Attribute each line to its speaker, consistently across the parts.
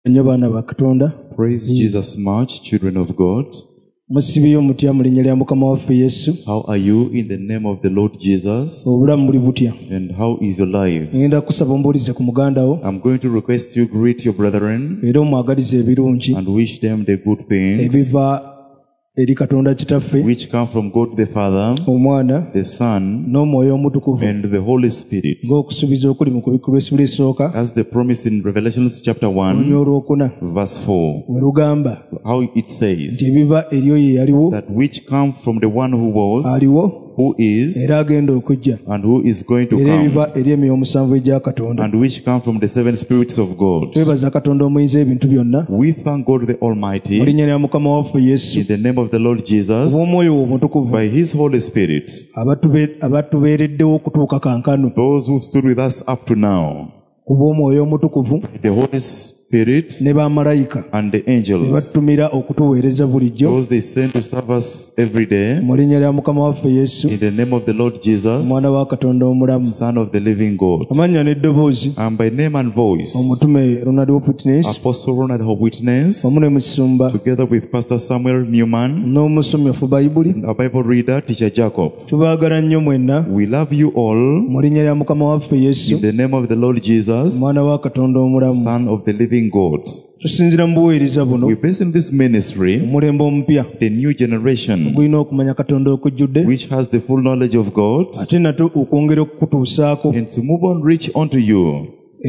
Speaker 1: Praise Jesus much, children of God.
Speaker 2: How are you in the name of the Lord Jesus? And how is your lives? I'm going to request you greet your brethren and wish them the good things which come from God the Father, the Son, and the Holy Spirit. As the promise in Revelation chapter 1, verse 4, how it says, that which come from the one who was, who is, and who is going to come, and which come from the seven spirits of God. We thank God the Almighty in the name of the Lord Jesus by His Holy Spirit, those who stood with us up to now, the Holy Spirit and the angels, those they send to serve us every day, in the name of the Lord Jesus, Son of the living God. And by name and voice, Apostle Ronald Hope Witness, together with Pastor Samuel Newman, a Bible reader, Teacher Jacob. We love you all in the name of the Lord Jesus, Son of the living God. We base in this ministry the new generation which has the full knowledge of God, and to move on reach unto you.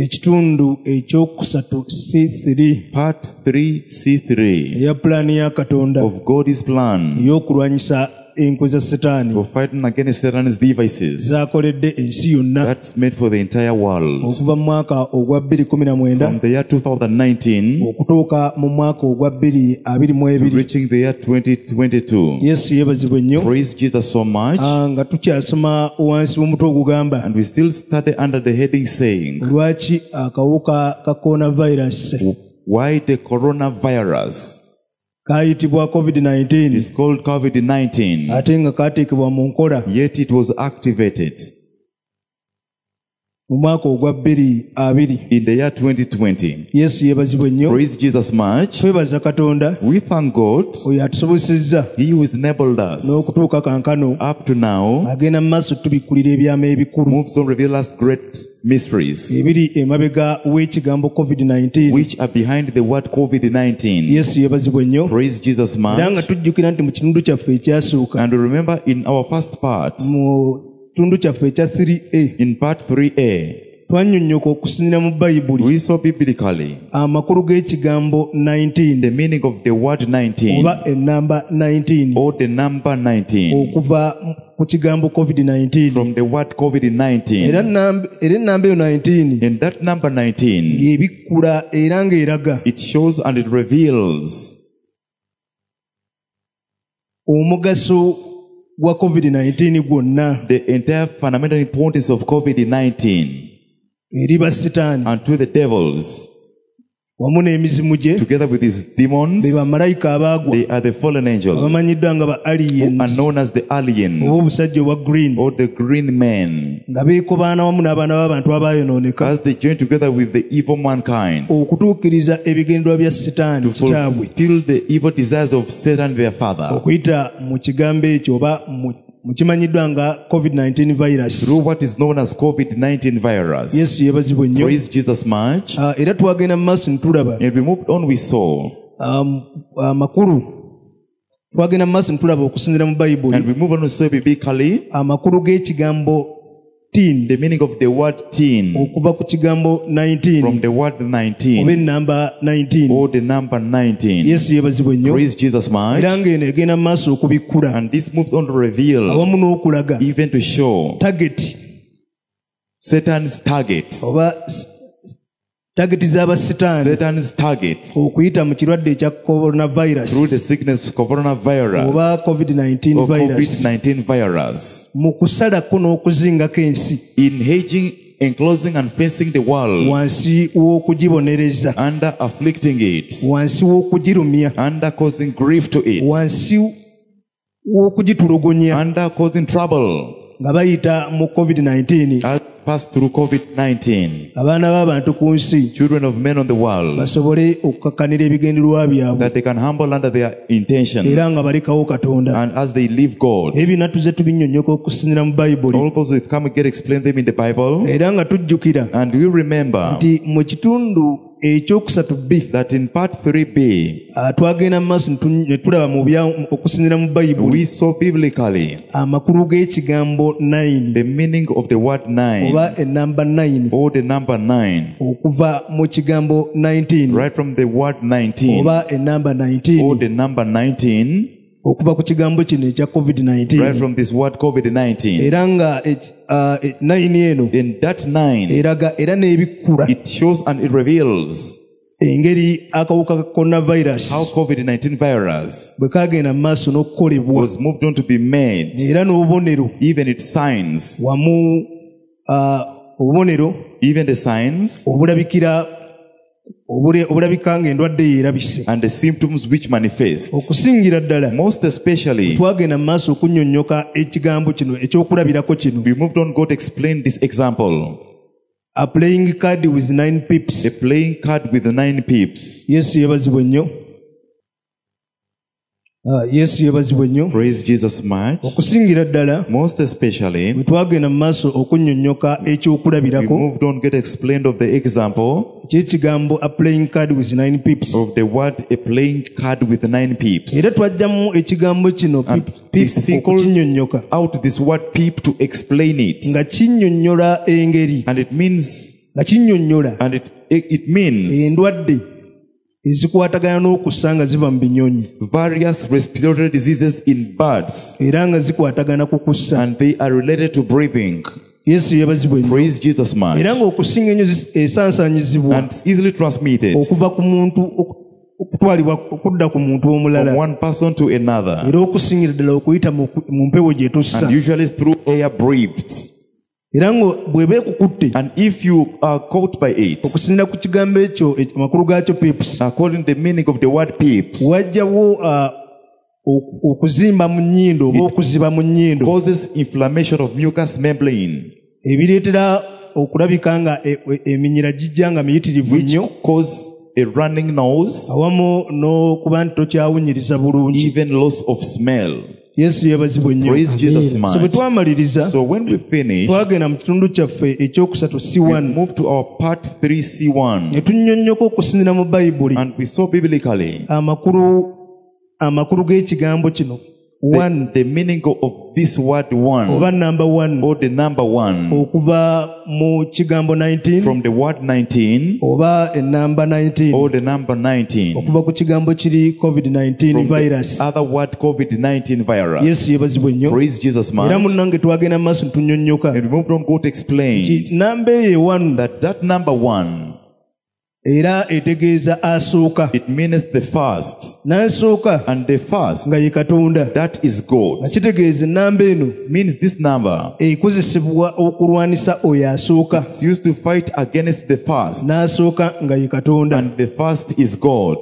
Speaker 2: Part 3C3 of God's plan for fighting against Satan's devices that's made for the entire world. From the year 2019 to reaching the year 2022. Praise Jesus so much. And we still study under the heading saying, why the coronavirus? It is called COVID-19. Yet it was activated in the year 2020. Praise Jesus much. We thank God. He who has enabled us up to now moves on reveal us great mysteries which are behind the word COVID-19. Praise Jesus much. And remember in our first part, in part 3A, we saw biblically the meaning of the word 19 or the number 19 from the word COVID-19. And that number 19, it shows and it reveals the entire fundamental importance of COVID-19 and to the devils, together with his demons. They are the fallen angels who are known as the aliens or the green men, as they join together with the evil mankind to fulfill the evil desires of Satan their father through what is known as COVID-19 virus. Praise Jesus much. And we moved on, we saw and we move on to say biblically the meaning of the word teen from the word 19 or the number 19. Praise Jesus much. And this moves on to reveal, even to show Satan's target. Satan's target through the sickness coronavirus or COVID-19 virus, in hedging, enclosing and fencing the world, under afflicting it, under causing grief to it, under causing trouble,
Speaker 1: passed through COVID-19,
Speaker 2: abaana b'abantu ku nsi
Speaker 1: children of men on the world,
Speaker 2: basobole okukakkanira ebigendererwa byabwe
Speaker 1: that they can humble under their intentions,
Speaker 2: era nga balekawo Katonda.
Speaker 1: and as they leave God.
Speaker 2: Ebyo natuze tubinyonnyoka okusinziira mu Bayibuli
Speaker 1: All those who come and get explain them in the Bible,
Speaker 2: era nga tujjukira
Speaker 1: and we remember
Speaker 2: nti mu kitundu ekyokusatu B
Speaker 1: that in part 3b,
Speaker 2: twagenda mu maaso ne tulaba mu okusinziira mu Bayibuli
Speaker 1: we saw biblically
Speaker 2: amakulu g'ekigambo 9
Speaker 1: the meaning of the word 9,
Speaker 2: oba enamba 9
Speaker 1: or the number 9,
Speaker 2: okuva mu kigambo 19
Speaker 1: right from the word 19,
Speaker 2: oba enamba 19
Speaker 1: or the number 19,
Speaker 2: okuva ku kigambo kino ekya
Speaker 1: right
Speaker 2: COVID-19
Speaker 1: from this word COVID-19.
Speaker 2: era nga 9 eno
Speaker 1: In that 9,
Speaker 2: eraga era n'ebikkula
Speaker 1: it shows and it reveals
Speaker 2: engeri akawuka ka coronavirus
Speaker 1: how COVID-19 virus
Speaker 2: bwe kagenda mu maaso n'okukolebwa
Speaker 1: was moved on to be made,
Speaker 2: era n'obubonero
Speaker 1: even its signs,
Speaker 2: wamu obubonero
Speaker 1: even the signs
Speaker 2: obulabika ng'endwadde yeerabise
Speaker 1: and the symptoms which manifest.
Speaker 2: okusingira ddala
Speaker 1: Most especially,
Speaker 2: twagenda mu maaso okunnyonnyoka ekigambo kino ekyokulabirako kino
Speaker 1: we moved on. God explained this example:
Speaker 2: a playing card with 9 pips.
Speaker 1: a playing card with 9 pips.
Speaker 2: Yesu yeebazibwe nnyo. Yesu yeebazibwe nnyo.
Speaker 1: Praise Jesus much.
Speaker 2: Okusingira ddala
Speaker 1: Most especially,
Speaker 2: bwe twagenda mu maaso okunnyonnyoka
Speaker 1: we
Speaker 2: ekyokulabirako
Speaker 1: moved on. Get explained of the example
Speaker 2: ky'ekigambo a playing card with 9 pips.
Speaker 1: of the word a playing card with 9 pips.
Speaker 2: Era twajjamu ekigambo kino
Speaker 1: And
Speaker 2: pip
Speaker 1: single
Speaker 2: okukinnyonnyoka
Speaker 1: out this word peep to explain it,
Speaker 2: nga kinnyonnyola engeri
Speaker 1: and it means
Speaker 2: nga kinnyonnyola
Speaker 1: it means
Speaker 2: endwadde ezikwatagana n'okussa nga ziva mu binyonyi
Speaker 1: various respiratory diseases in birds,
Speaker 2: era nga zikwatagana ku kussa.
Speaker 1: and they are related to breathing.
Speaker 2: Yesu yeebazibwe nnyo.
Speaker 1: Praise Jesus much.
Speaker 2: Era ng'okusinga ennyo esaansaanyizibwa
Speaker 1: And it's easily transmitted
Speaker 2: okuva ku muntu okutwalibwa okudda ku muntu
Speaker 1: from
Speaker 2: omulala
Speaker 1: one person to another,
Speaker 2: era okusingira ddala okuyita mu mpewo gye tussa
Speaker 1: and usually through air breathed.
Speaker 2: era nga bw'eba ekukutte
Speaker 1: And if you are caught by it,
Speaker 2: okusinziira ku kigambo ekyo amakulu gaakyo pips
Speaker 1: according to the meaning of the word peep,
Speaker 2: wajjawo okuzimba mu nnyindo oba okuziba mu nnyindo
Speaker 1: causes inflammation of mucous membrane,
Speaker 2: ebireetera okulabika nga eminyira gijja nga miyitirivu
Speaker 1: which
Speaker 2: nnyo
Speaker 1: cause a running nose,
Speaker 2: awamu n'okuba nti tokyawunyiriza bulungi.
Speaker 1: even loss of smell.
Speaker 2: Yesu yeebazibwe nnyo.
Speaker 1: Praise Jesus
Speaker 2: So bwe
Speaker 1: much.
Speaker 2: twamaliriza
Speaker 1: So when we finish,
Speaker 2: twagenda mu kitundu kyaffe ekyokusatu
Speaker 1: we
Speaker 2: C1
Speaker 1: move to our part 3C1,
Speaker 2: ne tunnyonnyoka okusinziira mu Bayibuli
Speaker 1: and we saw biblically
Speaker 2: amakulu g'ekigambo kino 1
Speaker 1: the meaning of this word
Speaker 2: oba
Speaker 1: 1,
Speaker 2: number 1
Speaker 1: or the number 1,
Speaker 2: okuva mu kigambo 19
Speaker 1: from the word 19,
Speaker 2: oba enamba 19
Speaker 1: or the number 19,
Speaker 2: okuva ku kigambo kiri COVID-19
Speaker 1: from
Speaker 2: virus.
Speaker 1: the other word COVID-19 virus.
Speaker 2: Yesu yeebazibwe nnyo.
Speaker 1: Praise Jesus
Speaker 2: Era
Speaker 1: much.
Speaker 2: munnange twagenda mu maaso tunnyonnyoka
Speaker 1: And we moved on. God explained
Speaker 2: namba eyo 1
Speaker 1: that number 1,
Speaker 2: era etegeeza asooka
Speaker 1: it meaneth the first,
Speaker 2: n'asooka
Speaker 1: and the first,
Speaker 2: nga ye Katonda.
Speaker 1: that is God.
Speaker 2: nga kitegeeza enamba eno
Speaker 1: Means this number,
Speaker 2: ekozesebwa okulwanisa oyo asooka
Speaker 1: it's used to fight against the first,
Speaker 2: n'asooka nga ye Katonda.
Speaker 1: and the first is God.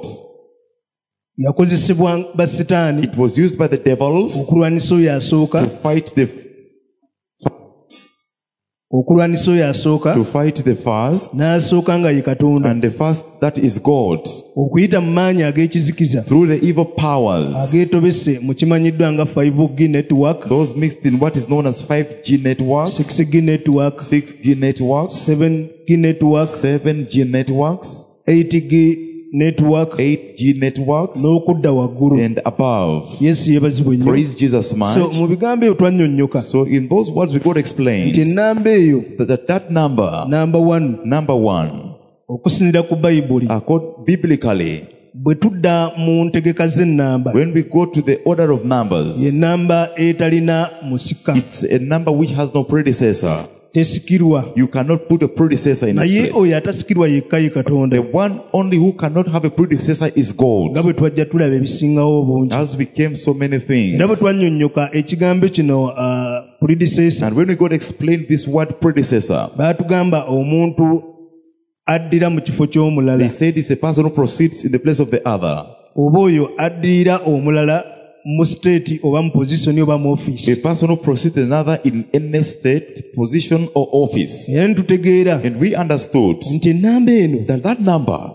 Speaker 2: yakozesebwa ba sitaani
Speaker 1: It was used by the devils
Speaker 2: okulwanisa oyo asooka
Speaker 1: to fight the first,
Speaker 2: n'asooka nga ye Katonda,
Speaker 1: and the first, that is God,
Speaker 2: okuyita mu maanyi ag'ekizikiza
Speaker 1: through the evil powers,
Speaker 2: ageetobese mu kimanyiddwa nga 5G network,
Speaker 1: those mixed in what is known as 5G networks,
Speaker 2: 6G network,
Speaker 1: 6G networks,
Speaker 2: 7G network,
Speaker 1: 7G networks,
Speaker 2: 8G network,
Speaker 1: 8G networks,
Speaker 2: n'okudda waggulu.
Speaker 1: and above.
Speaker 2: Yesu yeebazibwe nnyo.
Speaker 1: Praise Jesus much.
Speaker 2: So mu bigambo ebyo twannyonnyoka
Speaker 1: So in those words we got
Speaker 2: nti
Speaker 1: explained
Speaker 2: ennamba eyo
Speaker 1: that number,
Speaker 2: number 1
Speaker 1: number 1,
Speaker 2: okusinziira ku Bayibuli
Speaker 1: biblically,
Speaker 2: bwe tudda mu ntegeka z'ennamba
Speaker 1: when we go to the order of numbers,
Speaker 2: ye nnamba etalina musika,
Speaker 1: it's a number which has no predecessor.
Speaker 2: tesikirwa.
Speaker 1: You cannot put a predecessor in
Speaker 2: naye
Speaker 1: its place.
Speaker 2: oyo atasikirwa yekka ye Katonda.
Speaker 1: The one only who cannot have a predecessor is God.
Speaker 2: nga bwe twajja tulaba ebisingawo bungi
Speaker 1: As became so many things.
Speaker 2: era bwe twannyonnyoka ekigambo kino predecessor,
Speaker 1: And when we got explained this word predecessor,
Speaker 2: baatugamba omuntu addira mu kifo ky'omulala
Speaker 1: they said it's a person who proceeds in the place of the other.
Speaker 2: oba oyo addirira omulala mu state oba mu position oba mu office.
Speaker 1: A person who proceeds another in any state, position or office.
Speaker 2: Era nitutegeera
Speaker 1: And we understood
Speaker 2: nti ennamba eno
Speaker 1: that number,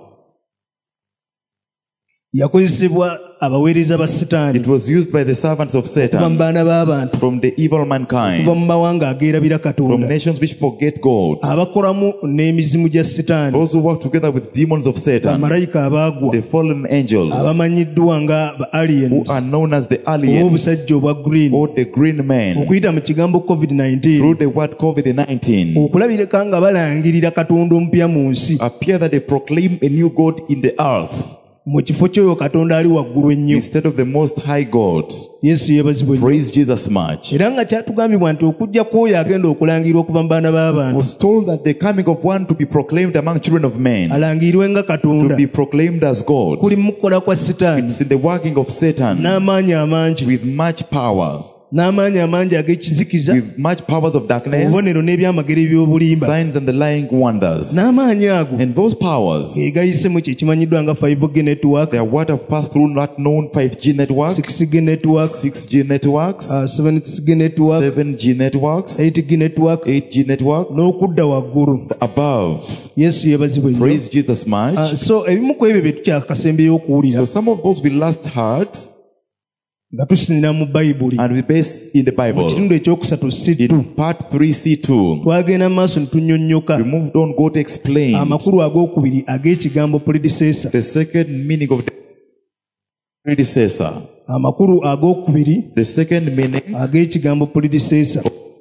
Speaker 2: yakozesebwa abaweereza ba Setaani
Speaker 1: it was used by the servants of
Speaker 2: okuva mu
Speaker 1: Satan
Speaker 2: baana b'abantu
Speaker 1: from the evil
Speaker 2: okuva
Speaker 1: mankind,
Speaker 2: mu mawanga ageerabira
Speaker 1: from
Speaker 2: Katonda
Speaker 1: nations which forget God,
Speaker 2: abakolamu n'emizimu gya Setaani,
Speaker 1: those who work together with demons of Satan,
Speaker 2: bamalayika abaagwa
Speaker 1: the fallen angels,
Speaker 2: abamanyiddwa nga ba
Speaker 1: who
Speaker 2: aliens
Speaker 1: are known as the
Speaker 2: oba
Speaker 1: aliens
Speaker 2: obusajja obwa green,
Speaker 1: or the green men,
Speaker 2: okuyita mu kigambo COVID-19
Speaker 1: through the word COVID-19,
Speaker 2: okulabirika nga balangirira Katonda omupya mu nsi
Speaker 1: appear that they proclaim a new God in the earth
Speaker 2: mu kifo ky'oyo Katonda ali waggulu ennyo.
Speaker 1: instead of the most high God.
Speaker 2: Yesu yeebazibwe nnyo.
Speaker 1: Praise Jesus much.
Speaker 2: Era nga kyatugambibwa nti okujja kw'oyo agenda okulangirwa okuva mu baana b'abantu
Speaker 1: Was told that the coming of one to be proclaimed among children of men,
Speaker 2: alangirwe nga
Speaker 1: to
Speaker 2: Katonda
Speaker 1: be proclaimed as God,
Speaker 2: kuli mu kukola kwa Setaani
Speaker 1: it's in the working of Satan
Speaker 2: n'amaanyi amangi
Speaker 1: with much powers,
Speaker 2: n'amaanyi amangi ag'ekizikiza,
Speaker 1: with much powers of darkness,
Speaker 2: obubonero n'ebyamagero eby'obulimba.
Speaker 1: signs and the lying wonders.
Speaker 2: N'amaanyi ago
Speaker 1: And those powers,
Speaker 2: ge gayisemu kye kimanyiddwa nga 5G network,
Speaker 1: they are what have passed through not known 5G network,
Speaker 2: 6G network,
Speaker 1: 6G networks,
Speaker 2: 7G network,
Speaker 1: 7G networks,
Speaker 2: 8G network,
Speaker 1: 8G network,
Speaker 2: n'okudda waggulu.
Speaker 1: above.
Speaker 2: Yesu yeebazibwe nnyo.
Speaker 1: Praise Jesus much.
Speaker 2: So ebimu ku ebyo bye tukyakasembeyo okuwulira
Speaker 1: So some of those we last heard,
Speaker 2: nga tusinira mu Bayibuli
Speaker 1: and we base in the
Speaker 2: mu
Speaker 1: Bible.
Speaker 2: kitundu ekyokusatu C2
Speaker 1: In part 3C2,
Speaker 2: twagenda mu maaso ne tunnyonnyoka
Speaker 1: we moved on, God explained
Speaker 2: amakulu ag'okubiri ag'ekigambo predecessor.
Speaker 1: the second meaning of the predecessor.
Speaker 2: Amakulu ag'okubiri
Speaker 1: The second meaning,
Speaker 2: ag'ekigambo predecessor.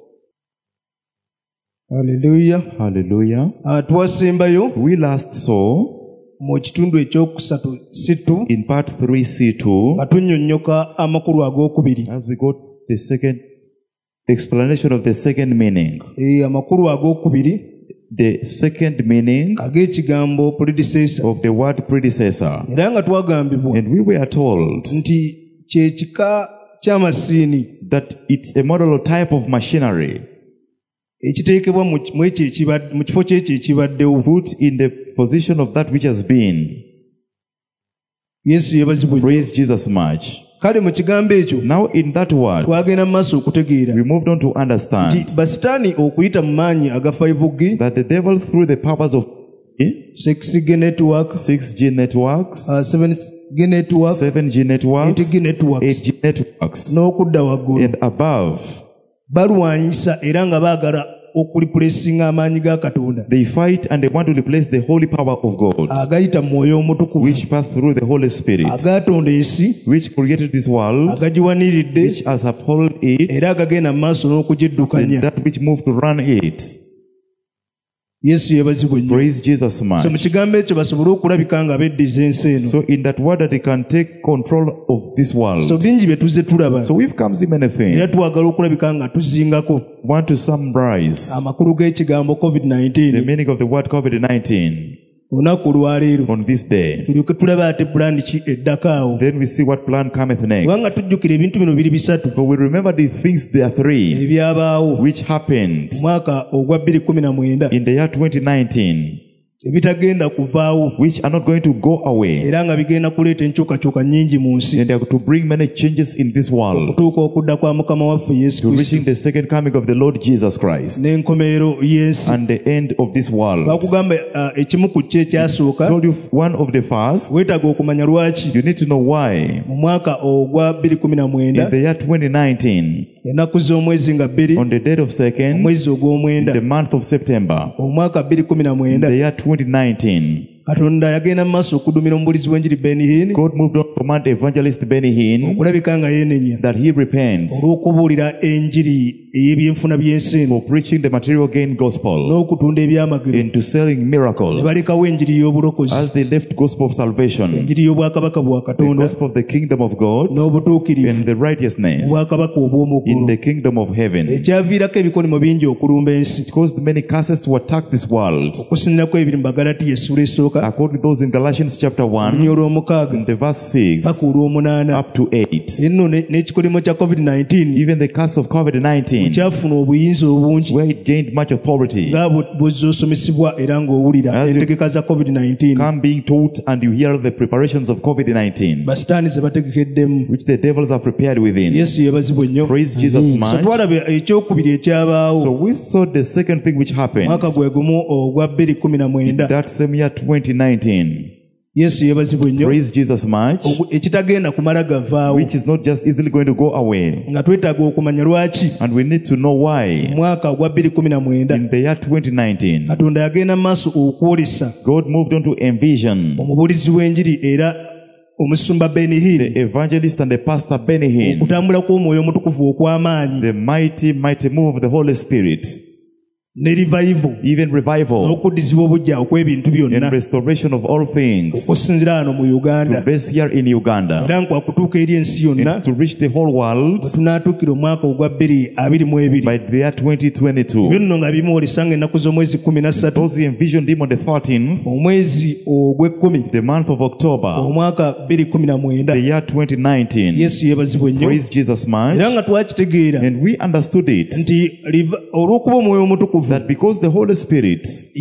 Speaker 2: Hallelujah.
Speaker 1: hallelujah.
Speaker 2: Twasembayo
Speaker 1: We last saw
Speaker 2: mu kitundu ekyokusatu C2
Speaker 1: in part 3C2,
Speaker 2: nga tunnyonnyoka amakulu ag'okubiri.
Speaker 1: as we got the second explanation of the second meaning.
Speaker 2: Amakulu ag'okubiri
Speaker 1: The second meaning
Speaker 2: ag'ekigambo predecessor.
Speaker 1: of the word predecessor.
Speaker 2: Era nga twagambibwa
Speaker 1: And we were told
Speaker 2: nti kyekika ky'amasiini
Speaker 1: that it's a model or type of machinery
Speaker 2: ekiteekebwa mu kifo kyekyo ekibaddewo.
Speaker 1: put in the position of that which has been.
Speaker 2: Yesu yeebazibwe.
Speaker 1: Praise Jesus much.
Speaker 2: Kale mu kigambo ekyo
Speaker 1: Now in that word,
Speaker 2: twagenda mu maaso okutegeera
Speaker 1: we moved on to
Speaker 2: nti
Speaker 1: understand
Speaker 2: basitaani okuyita mu maanyi aga 5G,
Speaker 1: that the devil through the powers of
Speaker 2: 6G network,
Speaker 1: 6G networks,
Speaker 2: 7G network,
Speaker 1: 7G networks,
Speaker 2: 8G networks
Speaker 1: 8G networks,
Speaker 2: n'okudda waggulu
Speaker 1: and above,
Speaker 2: balwanyisa era nga baagala okulipulesinga amaanyi ga Katonda
Speaker 1: they fight and they want to replace the holy power of God,
Speaker 2: agayita mu Mwoyo Omutukuvu,
Speaker 1: which passed through the Holy Spirit,
Speaker 2: agatonda ensi,
Speaker 1: which created this world,
Speaker 2: agagiwaniridde
Speaker 1: which has upheld it,
Speaker 2: era agagenda mu maaso
Speaker 1: and
Speaker 2: n'okugiddukanya.
Speaker 1: that which moved to run it.
Speaker 2: Yesu yeebazibwe nnyo.
Speaker 1: Praise Jesus much.
Speaker 2: So mu kigambo ekyo basobole okulabika nga beddiza ensi eno.
Speaker 1: So in that word that they can take control of this world.
Speaker 2: So bingi bye tuzze tulaba
Speaker 1: So we've come see many
Speaker 2: era
Speaker 1: things.
Speaker 2: twagala okulabika nga tuzingako
Speaker 1: Want to summarize
Speaker 2: amakulu g'ekigambo
Speaker 1: the
Speaker 2: COVID-19
Speaker 1: meaning of the word COVID-19
Speaker 2: olunaku olwaleero,
Speaker 1: on this day.
Speaker 2: tulyoke tulaba ate pulaani ki eddako awo,
Speaker 1: Then we see what plan cometh
Speaker 2: kubanga
Speaker 1: next.
Speaker 2: tujjukira ebintu bino biri bisatu
Speaker 1: For we remember the things, there are three,
Speaker 2: ebyabaawo
Speaker 1: which happened
Speaker 2: mu mwaka ogwa 2019
Speaker 1: in the year 2019,
Speaker 2: ebitagenda kuvaawo
Speaker 1: which are not going to go away.
Speaker 2: era nga bigenda kuleeta enkyukakyuka nnyingi mu nsi
Speaker 1: And they are to bring many changes in this world,
Speaker 2: okutuuka okudda kwa Mukama waffe Yesu
Speaker 1: to
Speaker 2: Kristo
Speaker 1: reaching the second coming of the Lord Jesus Christ
Speaker 2: n'enkomerero y'ensi.
Speaker 1: and the end of this world.
Speaker 2: Bakugamba ekimu ku kye
Speaker 1: I
Speaker 2: ekyasooka,
Speaker 1: told you one of the first,
Speaker 2: weetaaga okumanya lwaki
Speaker 1: you need to know why.
Speaker 2: mu mwaka ogwa
Speaker 1: In
Speaker 2: 2019
Speaker 1: the year 2019,
Speaker 2: ennaku z'omwezi nga bbiri
Speaker 1: on the date of second,
Speaker 2: omwezi ogw'omwenda
Speaker 1: the month of September,
Speaker 2: omwaka
Speaker 1: in the
Speaker 2: 2019,
Speaker 1: year 2019,
Speaker 2: Katonda yagenda mu maaso okudumira omubulizi w'enjiri Ben Hinn
Speaker 1: God moved on to command evangelist Benny Hinn
Speaker 2: okulabika nga yeenenya
Speaker 1: that he repents
Speaker 2: olw'okubuulira enjiri ey'ebyenfuna by'ensi eno
Speaker 1: for preaching the material gain gospel
Speaker 2: n'okutunda ebyamagero,
Speaker 1: into selling
Speaker 2: ne
Speaker 1: miracles,
Speaker 2: balekawo enjiri y'obulokozi,
Speaker 1: as they left gospel of salvation,
Speaker 2: enjiri y'obwakabaka bwa
Speaker 1: the
Speaker 2: Katonda
Speaker 1: gospel of the kingdom of God,
Speaker 2: n'obutuukirivu
Speaker 1: and the righteousness
Speaker 2: obwakabaka
Speaker 1: in
Speaker 2: obw'omu
Speaker 1: the
Speaker 2: ggulu,
Speaker 1: kingdom of heaven.
Speaker 2: ekyaviirako ebikolimo bingi okulumba ensi,
Speaker 1: It caused many curses to attack this world.
Speaker 2: okusinziira ku ebiri mu Bagalatiya essula esooka
Speaker 1: according to those in Galatians chapter 1, the verse 6 up to 8. Even the curse of COVID-19, where it gained much authority, as you come being taught and you hear the preparations of COVID-19, which the devils have prepared within. Praise Jesus much. So we saw the second thing which happened in that same year 2019. Praise Jesus much, which is not just easily going to go away. And we need to know why. In the year 2019, God moved on to envision the evangelist and the pastor Benny Hinn, the mighty move of the Holy Spirit, even revival and restoration of all things, to base here in Uganda, and to reach the whole world by the year 2022. Those envisioned him on the 13th, the month of October, the year 2019. Praise Jesus much. And we understood it, that because the Holy Spirit,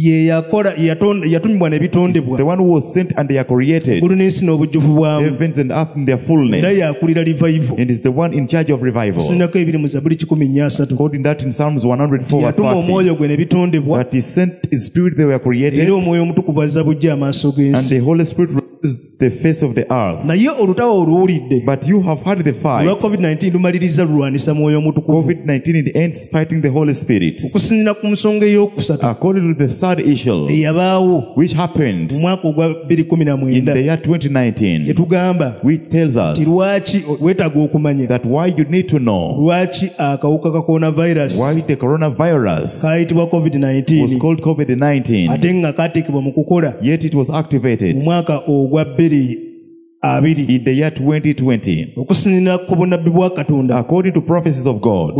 Speaker 1: the one who was sent and they are created, heavens and earth in their fullness, and is the one in charge of revival. Quoting that in Psalms 104 that he sent his spirit, they were created, and the Holy Spirit is the face of the earth. But you have heard the fight. COVID-19 in the end is fighting the Holy Spirit. According to the third issue, which happened in the year 2019, which tells us that why you need to know why the coronavirus was called COVID-19, yet it was activated in the year 2020, according to prophecies of God,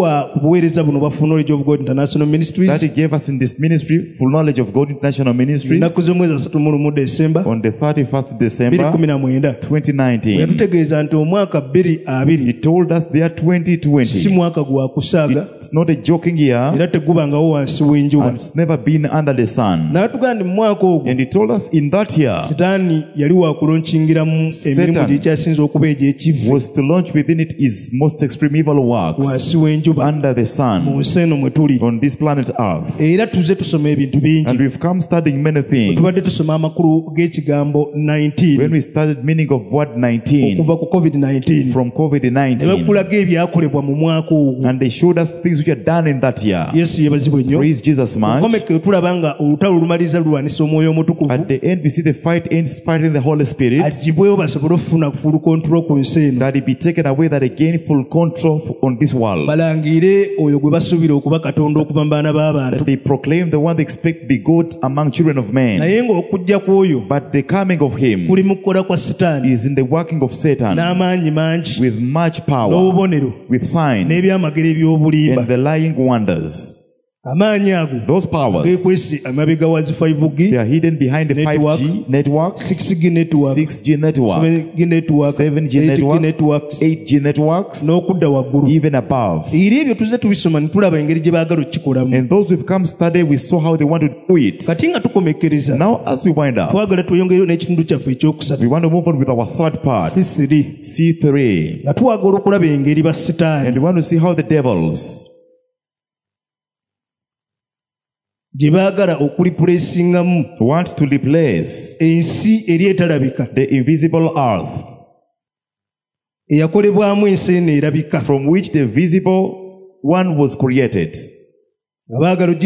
Speaker 1: that He gave us in this ministry, full knowledge of God International Ministries, on the 31st December 2019. He told us the year 2020, it's not a joking year, and it's never been under the sun. And He told us in that year, Satan was to launch within it his most extreme evil works under the sun on this planet Earth. And we've come studying many things. When we started meaning of word 19 from COVID-19, and they showed us things which are done in that year. Praise Jesus much. At the end we see the fight ends fighting the Holy Spirit, that it be taken away, that again full control on this world. That they proclaim the one they expect to be God among children of men. But the coming of Him is in the working of Satan with much power, with signs and the lying wonders. Those powers, they are hidden behind the 5G network, 6G network, 6G network, 7G network, 8G networks, even above. And those who've come study, we saw how they want to do it. Now as we wind up, we want to move on with our third part, C3. And we want to see how the devils wants to replace the invisible earth from which the visible one was created. And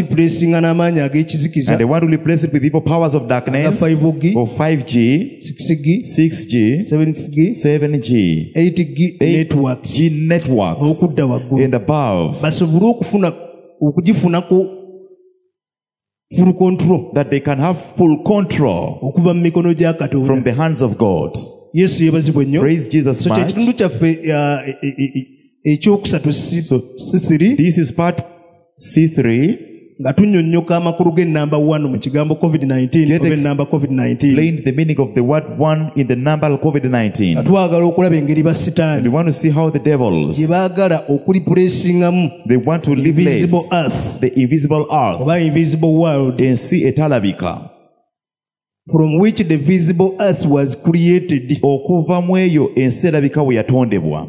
Speaker 1: they want to replace it with evil powers of darkness, of 5G, 6G, 7G, 8G networks, and above, that they can have full control from the hands of God. Praise Jesus much. So this is part C3.
Speaker 2: nga tunnyonnyoka amakulu g'ennamba 1 mu kigambo COVID-19 oba ennamba COVID-19.
Speaker 1: Explain the meaning of the word 1 in the number COVID-19.
Speaker 2: Nga twagala okulaba engeri ba Sitaani
Speaker 1: we want to see how the devils
Speaker 2: gye baagala okulipuleesingamu
Speaker 1: they want to live
Speaker 2: invisible earth,
Speaker 1: the invisible earth
Speaker 2: oba invisible world,
Speaker 1: and see etalabika,
Speaker 2: from which the visible earth was created.
Speaker 1: okuva mu eyo ensi erabika we yatondebwa,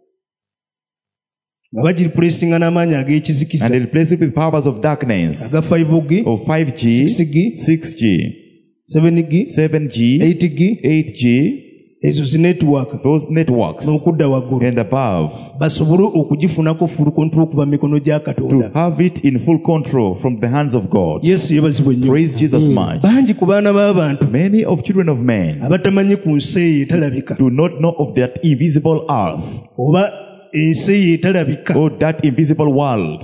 Speaker 2: nga bagiripulesinga n'amaanyi ag'ekizikiza,
Speaker 1: and they replace it with powers of darkness,
Speaker 2: aga 5G,
Speaker 1: of 5G,
Speaker 2: 6G,
Speaker 1: 6G,
Speaker 2: 7G,
Speaker 1: 7G,
Speaker 2: 8G,
Speaker 1: 8G,
Speaker 2: ezo zi network,
Speaker 1: those networks,
Speaker 2: n'okudda waggulu,
Speaker 1: and above,
Speaker 2: basobole okugifunako full control okuva mu mikono gya
Speaker 1: to
Speaker 2: Katonda.
Speaker 1: have it in full control from the hands of God.
Speaker 2: Yesu yebazibwe nnyo.
Speaker 1: Praise Jesus much.
Speaker 2: Bangi ku baana b'abantu
Speaker 1: Many of children of men
Speaker 2: abatamanyi ku nsi eyo etalabika,
Speaker 1: do not know of that invisible earth
Speaker 2: oba ensi eyo etalabika
Speaker 1: or that invisible world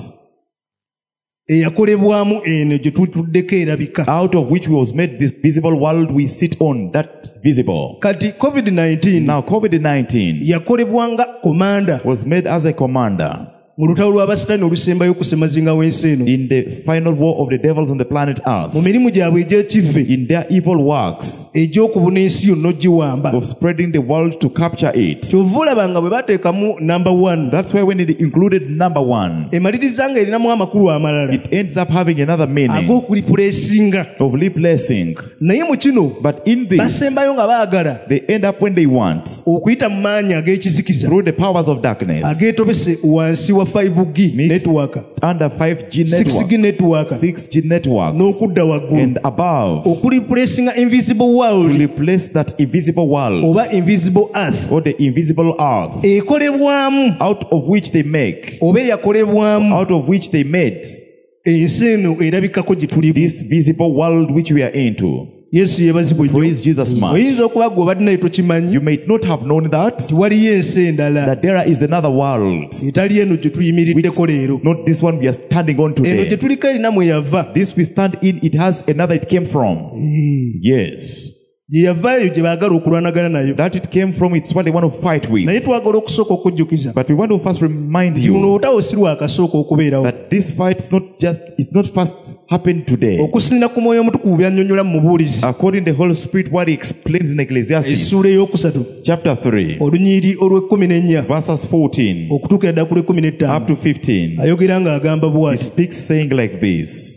Speaker 2: eyakolebwamu eno gye tutuddeko erabika.
Speaker 1: out of which was made this visible world we sit on, that visible.
Speaker 2: Kati COVID-19
Speaker 1: Now COVID-19
Speaker 2: yakolebwa nga komanda
Speaker 1: was made as a commander
Speaker 2: mu lutalo lw'abasitaani olusembayo okusemazinga w'ensi eno,
Speaker 1: in the final war of the devils on the planet earth,
Speaker 2: mu mirimu gyabwe egy'ekivve
Speaker 1: in their evil works
Speaker 2: egy'okubuna ensi yonna ogiwamba.
Speaker 1: of spreading the world to capture it.
Speaker 2: Kyova olaba nga bwe bateekamu number 1,
Speaker 1: That's why when it included number 1,
Speaker 2: emaliriza nga erinamu amakulu amalala
Speaker 1: it ends up having another meaning
Speaker 2: ag'okulipulesinga.
Speaker 1: of replacing.
Speaker 2: Naye mu kino
Speaker 1: But in this,
Speaker 2: basembayo nga baagala
Speaker 1: they end up when they want,
Speaker 2: okuyita mu maanyi ag'ekizikiza
Speaker 1: through the powers of darkness,
Speaker 2: ageetobese wansi wa 5G network,
Speaker 1: under 5G network,
Speaker 2: 6G network,
Speaker 1: 6G networks,
Speaker 2: n'okudda waggulu,
Speaker 1: and above,
Speaker 2: okulipulesinga invisible
Speaker 1: to
Speaker 2: world
Speaker 1: replace that invisible world
Speaker 2: oba invisible earth
Speaker 1: or the invisible earth
Speaker 2: ekolebwamu
Speaker 1: out of which they make,
Speaker 2: oba eyakolebwamu
Speaker 1: out of which they made
Speaker 2: ensi eno erabikako gye tulimu.
Speaker 1: this visible world which we are into.
Speaker 2: Yesu yebazibwe nnyo.
Speaker 1: Praise Jesus much.
Speaker 2: Oyinza okuba gwe obadde naye tokimanyi,
Speaker 1: You may not have known that
Speaker 2: waliyo ensi endala
Speaker 1: that there is another world,
Speaker 2: etali eno gye tuyimiriddeko leero.
Speaker 1: not this one we are standing on
Speaker 2: Eno gye
Speaker 1: today.
Speaker 2: tuliko erina mwe yava.
Speaker 1: This we stand in, it has another it came from. Yes.
Speaker 2: Gye yavaayo gye baagala okulwanagana nayo.
Speaker 1: That it came from, it's what they want to fight with.
Speaker 2: Naye twagala okusooka okujjukiza
Speaker 1: But we want to first remind
Speaker 2: nti luno
Speaker 1: you
Speaker 2: olutawo si lwakasooka okubeerawo.
Speaker 1: that this fight is not just, it's not first happened today.
Speaker 2: Okusinziira ku Mwoyo Omutukuvu by'annyonnyola mu Mubuulizi
Speaker 1: According to the Holy Spirit, what he explains in Ecclesiastes
Speaker 2: essuula ey'okusatu
Speaker 1: chapter 3,
Speaker 2: olunyiri olw'e14
Speaker 1: verses 14
Speaker 2: okutuukira ddala ku lw'e15
Speaker 1: up to 15,
Speaker 2: ayogera ng'agamba
Speaker 1: he
Speaker 2: bw'ati:
Speaker 1: speaks saying like this.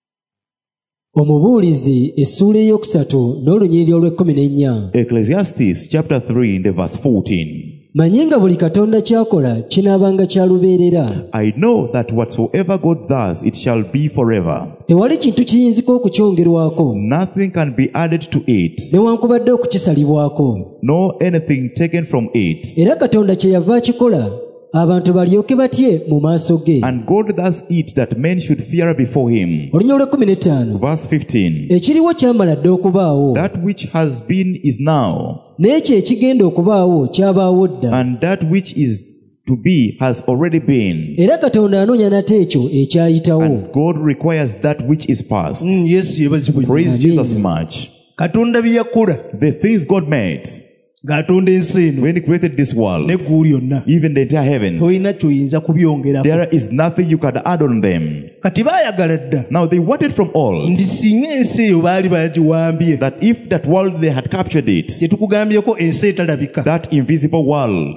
Speaker 3: Omubuulizi essuula ey'okusatu n'olunyiriri olw'e14.
Speaker 1: Ecclesiastes chapter 3 in the verse 14.
Speaker 3: Manyi nga buli Katonda ky'akola kinaabanga kya lubeerera.
Speaker 1: I know that whatsoever God does, it shall be forever.
Speaker 3: Tewali kintu kiyinzika okukyongerwako,
Speaker 1: Nothing can be added to it,
Speaker 3: newankubadde okukisalibwako.
Speaker 1: nor anything taken from it.
Speaker 3: Era Katonda kyeyava akikola, abantu balyoke batye mu maaso ge.
Speaker 1: And God does it that men should fear before him.
Speaker 3: Olunyiriri olw'e15.
Speaker 1: Verse 15.
Speaker 3: Ekiriwo kyamala dda okubaawo,
Speaker 1: That which has been is now,
Speaker 3: n'ekyo ekigenda okubaawo kyabaawo dda.
Speaker 1: and that which is to be has already been.
Speaker 3: Era Katonda anoonya nate ekyo ekyayitawo.
Speaker 1: And God requires that which is past.
Speaker 2: Yesu yebazibwe nnyo.
Speaker 1: Praise
Speaker 3: Amen.
Speaker 1: Jesus much.
Speaker 2: Katonda bye yakola
Speaker 1: The things God made
Speaker 2: ng'atonda ensi eno
Speaker 1: when he created this world,
Speaker 2: n'eggulu lyonna,
Speaker 1: even the entire heavens,
Speaker 2: tolina kyoyinza kubyongerako.
Speaker 1: there is nothing you can add on them.
Speaker 2: Kati baayagala dda
Speaker 1: Now they wanted from all
Speaker 2: nti singa ensi eyo baali bagiwambye,
Speaker 1: that if that world they had captured it,
Speaker 2: gye tukugambyeko ensi etalabika,
Speaker 1: that invisible world,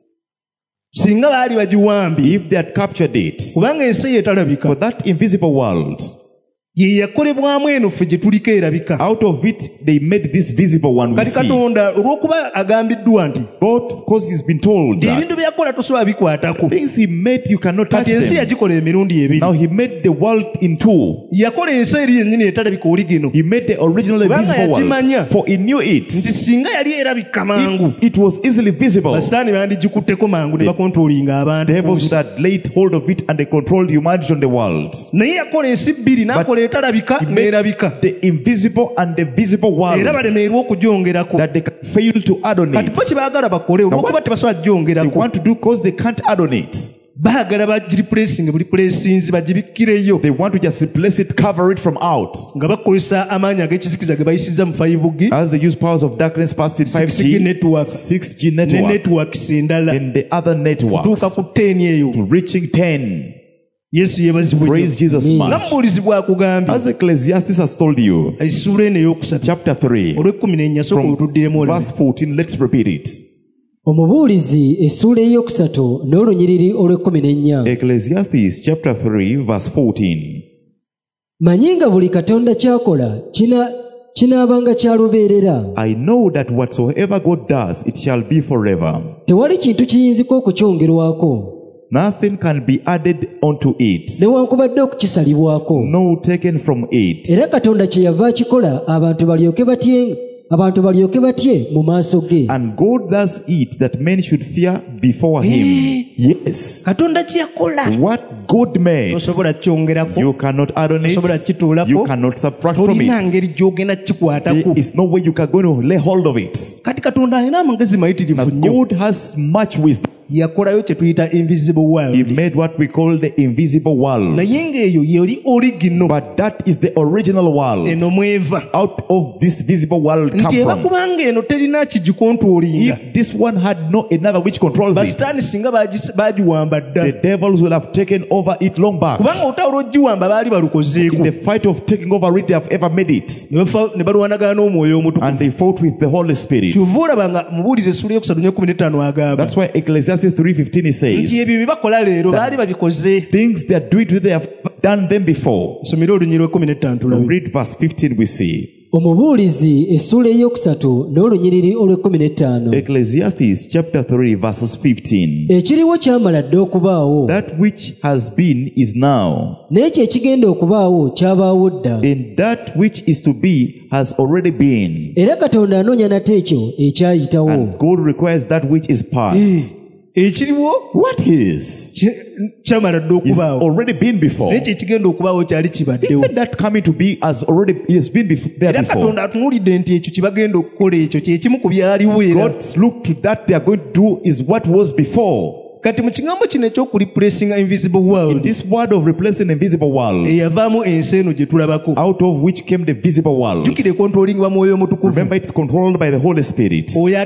Speaker 2: singa baali bagiwambye,
Speaker 1: if they had captured it,
Speaker 2: kubanga ensi eyo etalabika
Speaker 1: for that invisible world,
Speaker 2: ye yakolebwamu eno ffe gye tuliko erabika.
Speaker 1: out of it they made this visible one we
Speaker 2: Kati
Speaker 1: see.
Speaker 2: Katonda olw'okuba agambiddwa nti
Speaker 1: God, because he's been told
Speaker 2: ebintu
Speaker 1: that
Speaker 2: bye yakola tosobola bikwatako,
Speaker 1: things he made you cannot touch
Speaker 2: kati ensi
Speaker 1: them.
Speaker 2: yagikola emirundi ebiri.
Speaker 1: Now he made the world in two.
Speaker 2: Yakola ensi eri yennyini etalabika oli gino,
Speaker 1: He made the original
Speaker 2: Kubanga
Speaker 1: invisible
Speaker 2: yakimanya.
Speaker 1: world, for he knew it.
Speaker 2: nti singa yali erabika mangu,
Speaker 1: It was easily visible.
Speaker 2: basitaani bandigikutteko mangu ne bakontrolinga abantu.
Speaker 1: Devils should have laid hold of it and they controlled humanity on the world.
Speaker 2: Naye yakola ensi bbiri n'akola etalabika n'erabika,
Speaker 1: The invisible and the visible world,
Speaker 2: era balemererwa okugyongerako.
Speaker 1: that they can fail to add on
Speaker 2: Kati
Speaker 1: it.
Speaker 2: bo kye baagala bakole olw'okuba tebasobola
Speaker 1: They
Speaker 2: gyongerako,
Speaker 1: want to do because they can't add on it.
Speaker 2: baagala bagiripulesinge buli pulesinzi bagibikkireyo,
Speaker 1: They want to just replace it, cover it from out.
Speaker 2: nga bakozesa amaanyi ag'ekizikiza ge bayisizza mu 5G,
Speaker 1: As they use powers of darkness past in
Speaker 2: 6G
Speaker 1: 5G,
Speaker 2: network
Speaker 1: 6G
Speaker 2: ne
Speaker 1: network,
Speaker 2: networks endala,
Speaker 1: and the other networks,
Speaker 2: tuuka ku 10 eyo.
Speaker 1: reaching 10. Praise Jesus much. As Ecclesiastes has told you, chapter 3, from verse 14, let's repeat it. Ecclesiastes chapter 3 verse 14.
Speaker 3: Manyinga buli Katonda kyakola kinaabanga kyalubeerera.
Speaker 1: I know that whatsoever God does, it shall be forever.
Speaker 3: Tewali kintu kiyinzika okukyongerwako.
Speaker 1: Nothing can be added unto it.
Speaker 3: Newankubadde okukisalibwako.
Speaker 1: No taken from it.
Speaker 3: Era Katonda kyeyava akikola abantu balyoke batye mu maaso ge.
Speaker 1: And God does it that men should fear before him. Yes. What God made, you cannot add on it, you cannot subtract from it. There is no way you can go to lay hold of it. Now God has much wisdom. He made what we call the invisible world. But that is the original world. Out of this visible world come from. If this one had no another which controls it, the devils will have taken over it long back. In the fight of taking over it, they have ever made it. And they fought with the Holy Spirit. That's why Ecclesiastes 3:15 says things they are doing, they have done them before. Read verse 15, we see. Ecclesiastes chapter 3 verses 15. That which has been is now, and that which is to be has already been, and God requires that which is past. What is already been before. Even that coming to be has already been there before. God's look to that they are going to do is what was before. In this word of replacing the invisible world, out of which came the visible world. Remember, it's controlled by the Holy Spirit.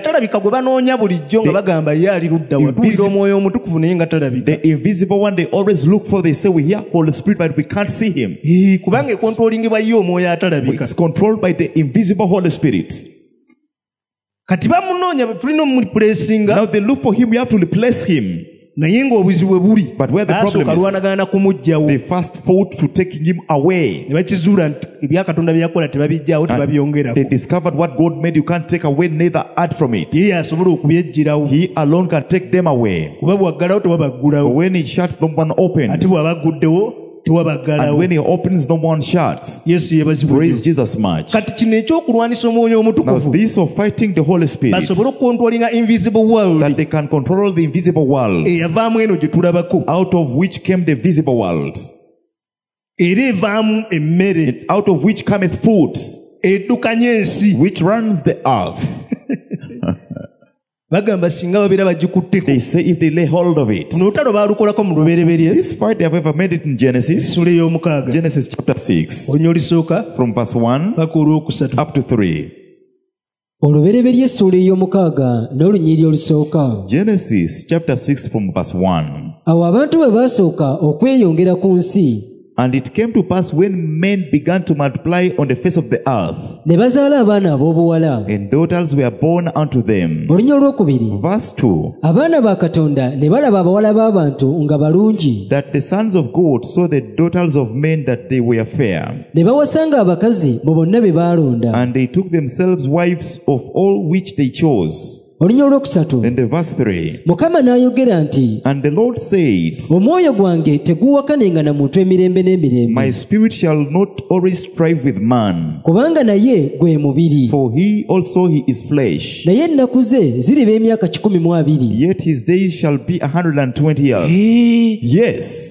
Speaker 1: The invisible one they always look for, they say we hear Holy Spirit but we can't see him. It's controlled by the invisible Holy Spirit. Now they look for him, you have to replace him. But where the problem is, they first fought to take him away. They discovered what God made, you can't take away, neither add from it. He alone can take them away. But when he shuts, no one opens. And when he opens, no one shuts. Praise Jesus much. Now these are fighting the Holy Spirit, that they can control the invisible world, out of which came the visible world, out of which cometh food, which runs the earth. They say if they lay hold of it. This fight they have ever made it in Genesis. Genesis chapter 6. From verse 1 up to 3. Genesis chapter 6 from verse 1. And it came to pass when men began to multiply on the face of the earth, and daughters were born unto them. Verse 2. That the sons of God saw the daughters of men that they were fair, and they took themselves wives of all which they chose. And the verse 3. And the Lord said, my spirit shall not always strive with man, for he also he is flesh. Yet his days shall be 120 years. Yes.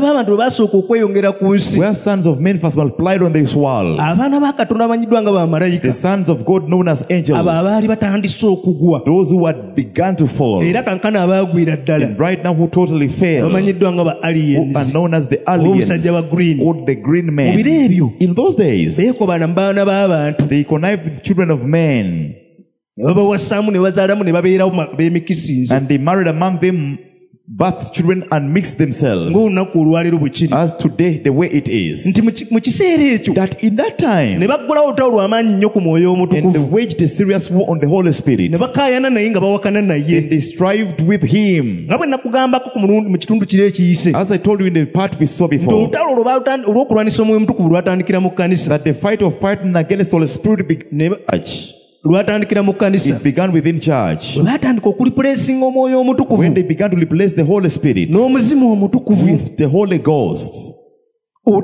Speaker 1: Where sons of men first multiplied on this world, the sons of God known as angels, those who had begun to fall, and right now who totally failed, who are known as the aliens or the green men. In those days, they connived with children of men, and they married among them birth children and mix themselves. As today, the way it is. That in that time, and they waged a serious war on the Holy Spirit. And they strived with Him. As I told you in the part we saw before, that the fight of fighting against the Holy Spirit began. It began within church. When they began to replace the Holy Spirit with the Holy Ghost. And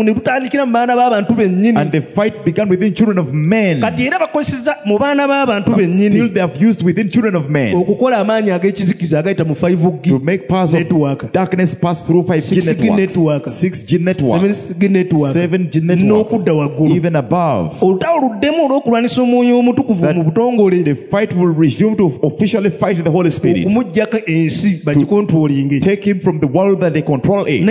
Speaker 1: the fight began within children of men. But still they have used within children of men to make powers of darkness pass through 5G networks, 6G networks, 7G networks, even above. The fight will resume to officially fight the Holy Spirit, to take him from the world that they control it.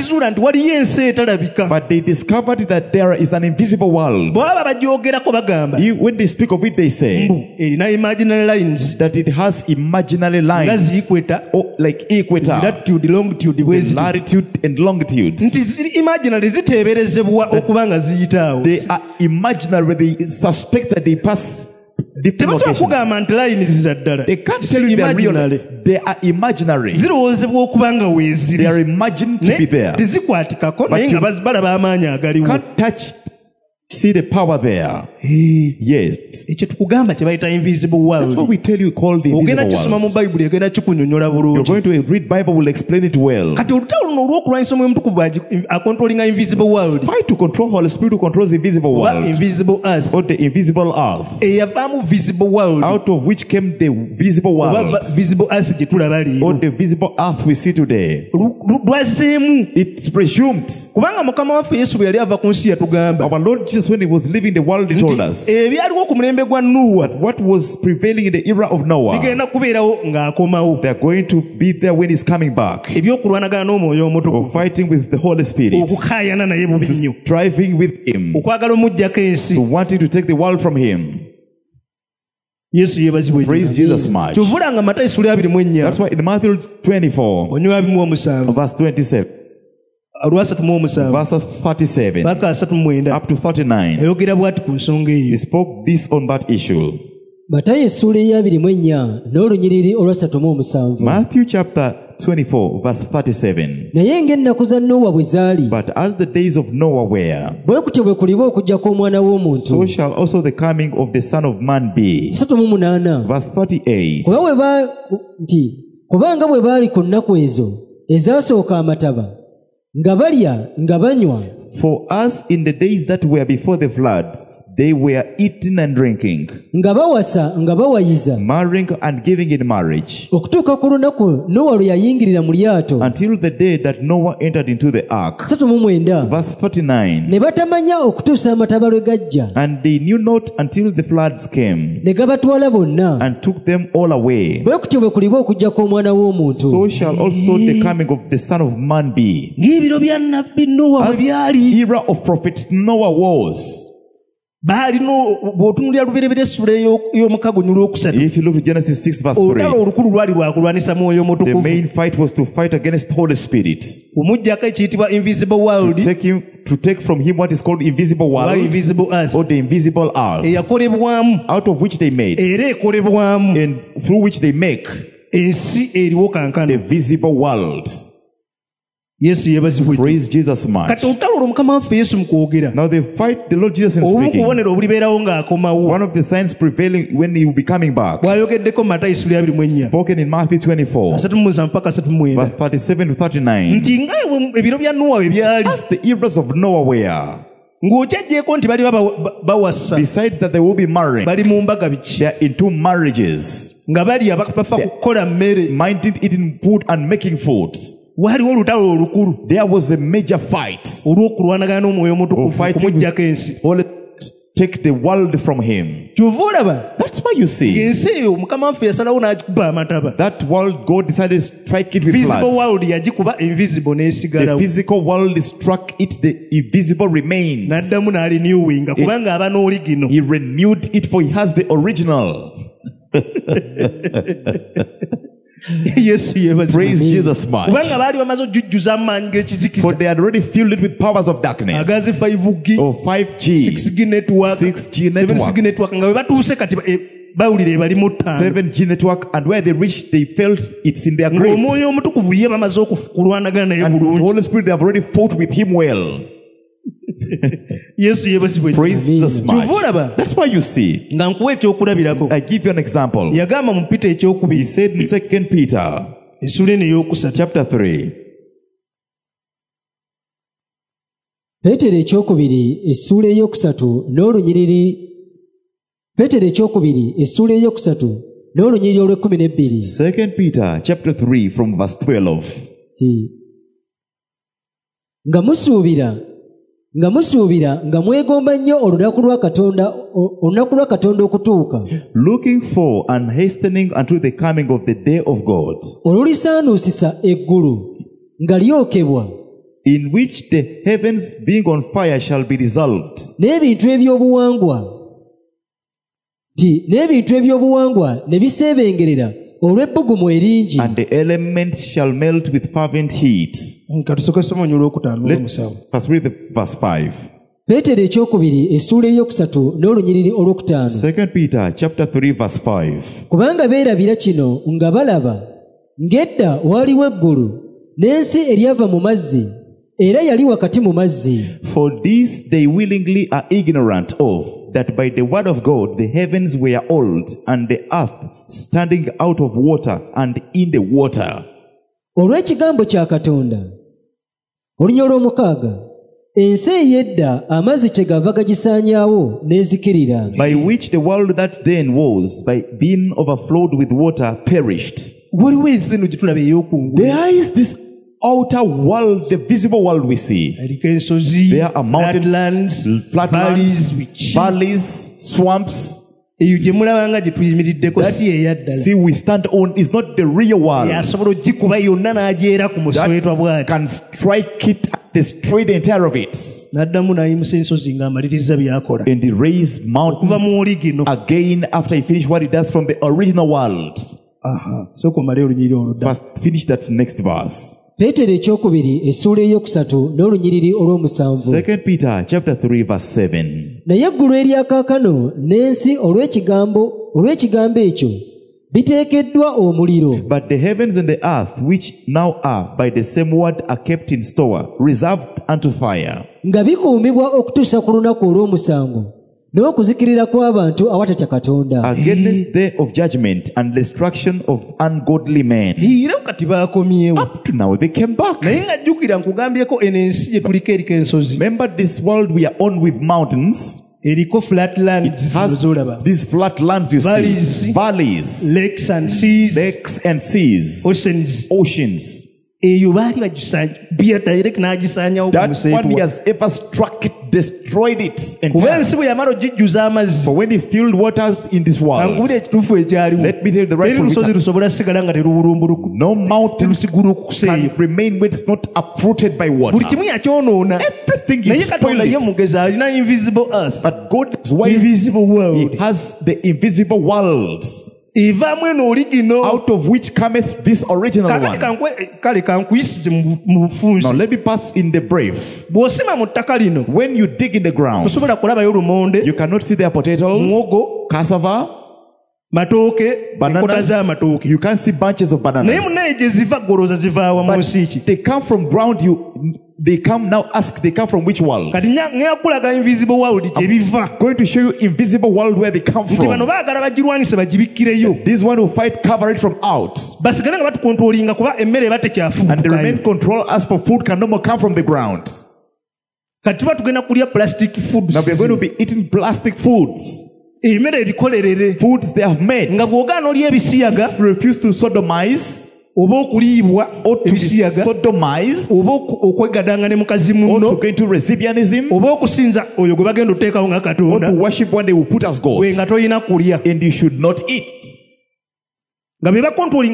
Speaker 1: But they discovered that there is an invisible world. When they speak of it, they say that it has imaginary lines, like equator, latitude and longitude. They are imaginary. They suspect that they pass different locations. They can't tell you they are real. They are imaginary. They are imagined to be there. But you can't touch, see the power there. Yes. That's what we tell you called the invisible world. You're going to read Bible, will explain it well. Fight to control Holy Spirit, who controls the invisible world. Invisible earth. Or the invisible earth. Out of which came the visible world. Visible earth. Or the visible earth we see today. It's presumed. Our Lord Jesus, when he was leaving the world, he told us that what was prevailing in the era of Noah, they are going to be there when he's coming back. Or fighting with the Holy Spirit, striving with him, to wanting to take the world from him. Praise Jesus much. That's why in Matthew 24, verse 27, verse 37 up to 39, he spoke this on that issue. Matthew chapter 24 verse 37. But as the days of Noah were, so shall also the coming of the Son of Man be. Verse 38.
Speaker 3: Kubanga bwe baali ku nnaku ezo ezasooka amataba nga balya nga banywa.
Speaker 1: For us in the days that were before the floods, they were eating and drinking,
Speaker 3: nga bawasa nga bawayiza,
Speaker 1: marrying and giving in marriage,
Speaker 3: okutuuka ku lunaku Nowa lwe yayingirira mu lyato,
Speaker 1: until the day that Noah entered into the ark. Verse 49.
Speaker 3: Ne batamanya okutuusa amataba lwe gajja,
Speaker 1: and they knew not until the floods came,
Speaker 3: ne gabatwala bonna,
Speaker 1: and took them all away.
Speaker 3: Bwe kutyo bwe kuliba okujja kw'omwana w'omuntu.
Speaker 1: So shall also the coming of the Son of Man be.
Speaker 3: Ng'ebiro bya nnabbi Nowa bwe byali.
Speaker 1: The era of prophet Noah was.
Speaker 3: If you look to
Speaker 1: Genesis 6 verse 3, the main fight was to fight against Holy Spirit, to take from him what is called invisible world, or the invisible earth, out of which they made, and through which they make the visible world. Praise Jesus much. Now they fight the Lord Jesus in speaking. One of the signs prevailing when he will be coming back, spoken in Matthew 24, verse 37 to 39. As the eras of Noah were, besides that they will be married, they are into marriages, minding eating food and making food. There was a major fight, fighting with, take the world from him. That's why you see that world, God decided to strike it with floods. The physical world struck it, the invisible remains. He renewed it, for he has the original. Praise Jesus much. For they had already filled it with powers of darkness. 5G,
Speaker 2: 6G network,
Speaker 1: 6G network, 7G network, and where they reached, they felt it's in their grip. And the Holy Spirit, they have already fought with him well. Praise Jesus much. That's why you see. I give you an example. He said in 2 Peter chapter 3.
Speaker 3: Petero ekyokubiri essula eyokusatu n'olunyiriri Petero ekyokubiri essula eyokusatu n'olunyiriri olw'ekkumi
Speaker 1: 2 Peter chapter 3 from verse 12.
Speaker 3: Nga musuubira nga mwegomba nnyo olunaku lwa Katonda okutuuka.
Speaker 1: Looking for and hastening unto the coming of the day of God.
Speaker 3: Olulisaanuusisa eggulu nga lyokebwa.
Speaker 1: In which the heavens being on fire shall be dissolved.
Speaker 3: N'ebintu ebyobuwangwa ne biseebengerera olw'ebbugumu eringi.
Speaker 1: And the elements shall melt with fervent heat. Let's read the verse 5.
Speaker 3: Petero ekyokubiri essula eyokusatu n'olunyiriri olwokutaano.
Speaker 1: 2 Peter chapter 3 verse 5.
Speaker 3: Kubanga beerabira kino nga balaba ng'edda waaliwo eggulu n'ensi eryava mu mazzi era yali wakati mu mazzi.
Speaker 1: For this they willingly are ignorant of, that by the word of God the heavens were old, and the earth standing out of water and in the water.
Speaker 3: Olw'ekigambo kya Katonda. Olunya olw'omukaaga. Ensi ey'edda amazzi kyegava gagisaanyaawo n'ezikirira.
Speaker 1: By which the world that then was, by being overflowed with water, perished. There is this outer world, the visible world we see. There are mountains, flatlands, valleys, swamps. See, we stand on is not the real world that can strike it at the straight entire of it. And he raised mountains again after he finished what he does from the original world. First, finish that next verse.
Speaker 3: Petero ekyokubiri essula eyokusatu n'olunyiriri olw'omusanvu.
Speaker 1: 2 Peter chapter 3 verse 7.
Speaker 3: Naye eggulu eryakaakano n'ensi olw'ekigambo ekyo biteekeddwa omuliro.
Speaker 1: But the heavens and the earth which now are by the same word are kept in store, reserved unto fire.
Speaker 3: Nga bikuumibwa okutuusa ku lunaku olw'omusango n'okuzikirira kw'abantu awatatya Katonda.
Speaker 1: Against day of judgment and destruction of ungodly men. Up to now they came back. Remember this world we are on with mountains. It has these flat lands you see. Valleys.
Speaker 2: Lakes and seas.
Speaker 1: Oceans. That one he has ever struck it, destroyed it entirely. For when he filled waters in this world, let me tell you the right position. No mountain can remain where it's not uprooted by water. Everything is spoiled. But God is wise. He has the invisible world, out of which cometh this original one. Now let me pass in the brief. When you dig in the ground, you cannot see their potatoes, cassava, bananas. You can't see bunches of bananas. But they come from ground. They come from which world? I'm going to show you invisible world where they come from. This one will fight, cover it from out. And the remain control us for food can no more come from the ground. Now we are going to be eating plastic foods. Foods they have made. If you refuse to sodomize, or to be sodomized, or to go into lesbianism, or to worship one they will put as God, and you should not eat. They are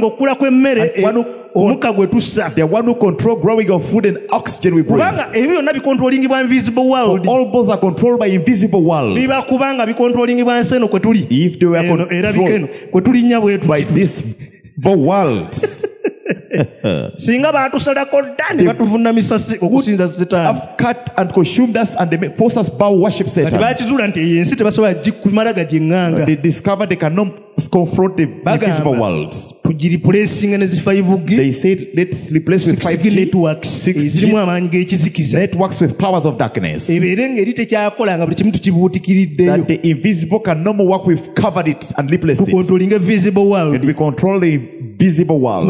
Speaker 1: one who control growing of food and oxygen we breathe. All those are controlled by invisible worlds. If they were controlled by this worlds.
Speaker 2: Singa batusalako dani batuvunamisa okusinza Setaani.
Speaker 1: Have cut and consumed us and they force us bow worship Satan.
Speaker 2: Bakizula nti yensi tebasobola gikumalaga jinganga.
Speaker 1: They discovered they cannot confront the invisible world. They said let's replace with 5G
Speaker 2: networks.
Speaker 1: 6G networks with powers of darkness. That the invisible can no more work. We've covered it and replaced it. And we control the visible world.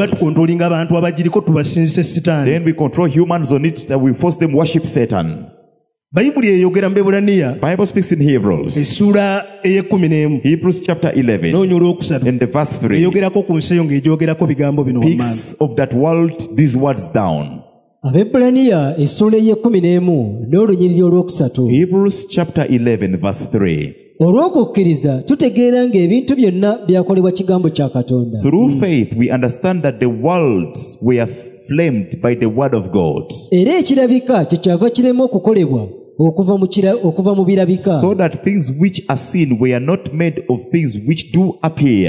Speaker 1: Then we control humans on it and we force them worship Satan. Bible speaks in Hebrews. Hebrews chapter 11 and the verse 3 speaks of that world, these words down. Hebrews chapter 11 verse 3.
Speaker 3: Olw'okukkiriza tutegeera ng'ebintu byonna byakolebwa kigambo kya Katonda.
Speaker 1: Through faith we understand that the worlds were flamed by the word of God.
Speaker 3: Era ekirabika kyekyava kirema okukolebwa okuva mu birabika.
Speaker 1: So that things which are seen were not made of things which do appear.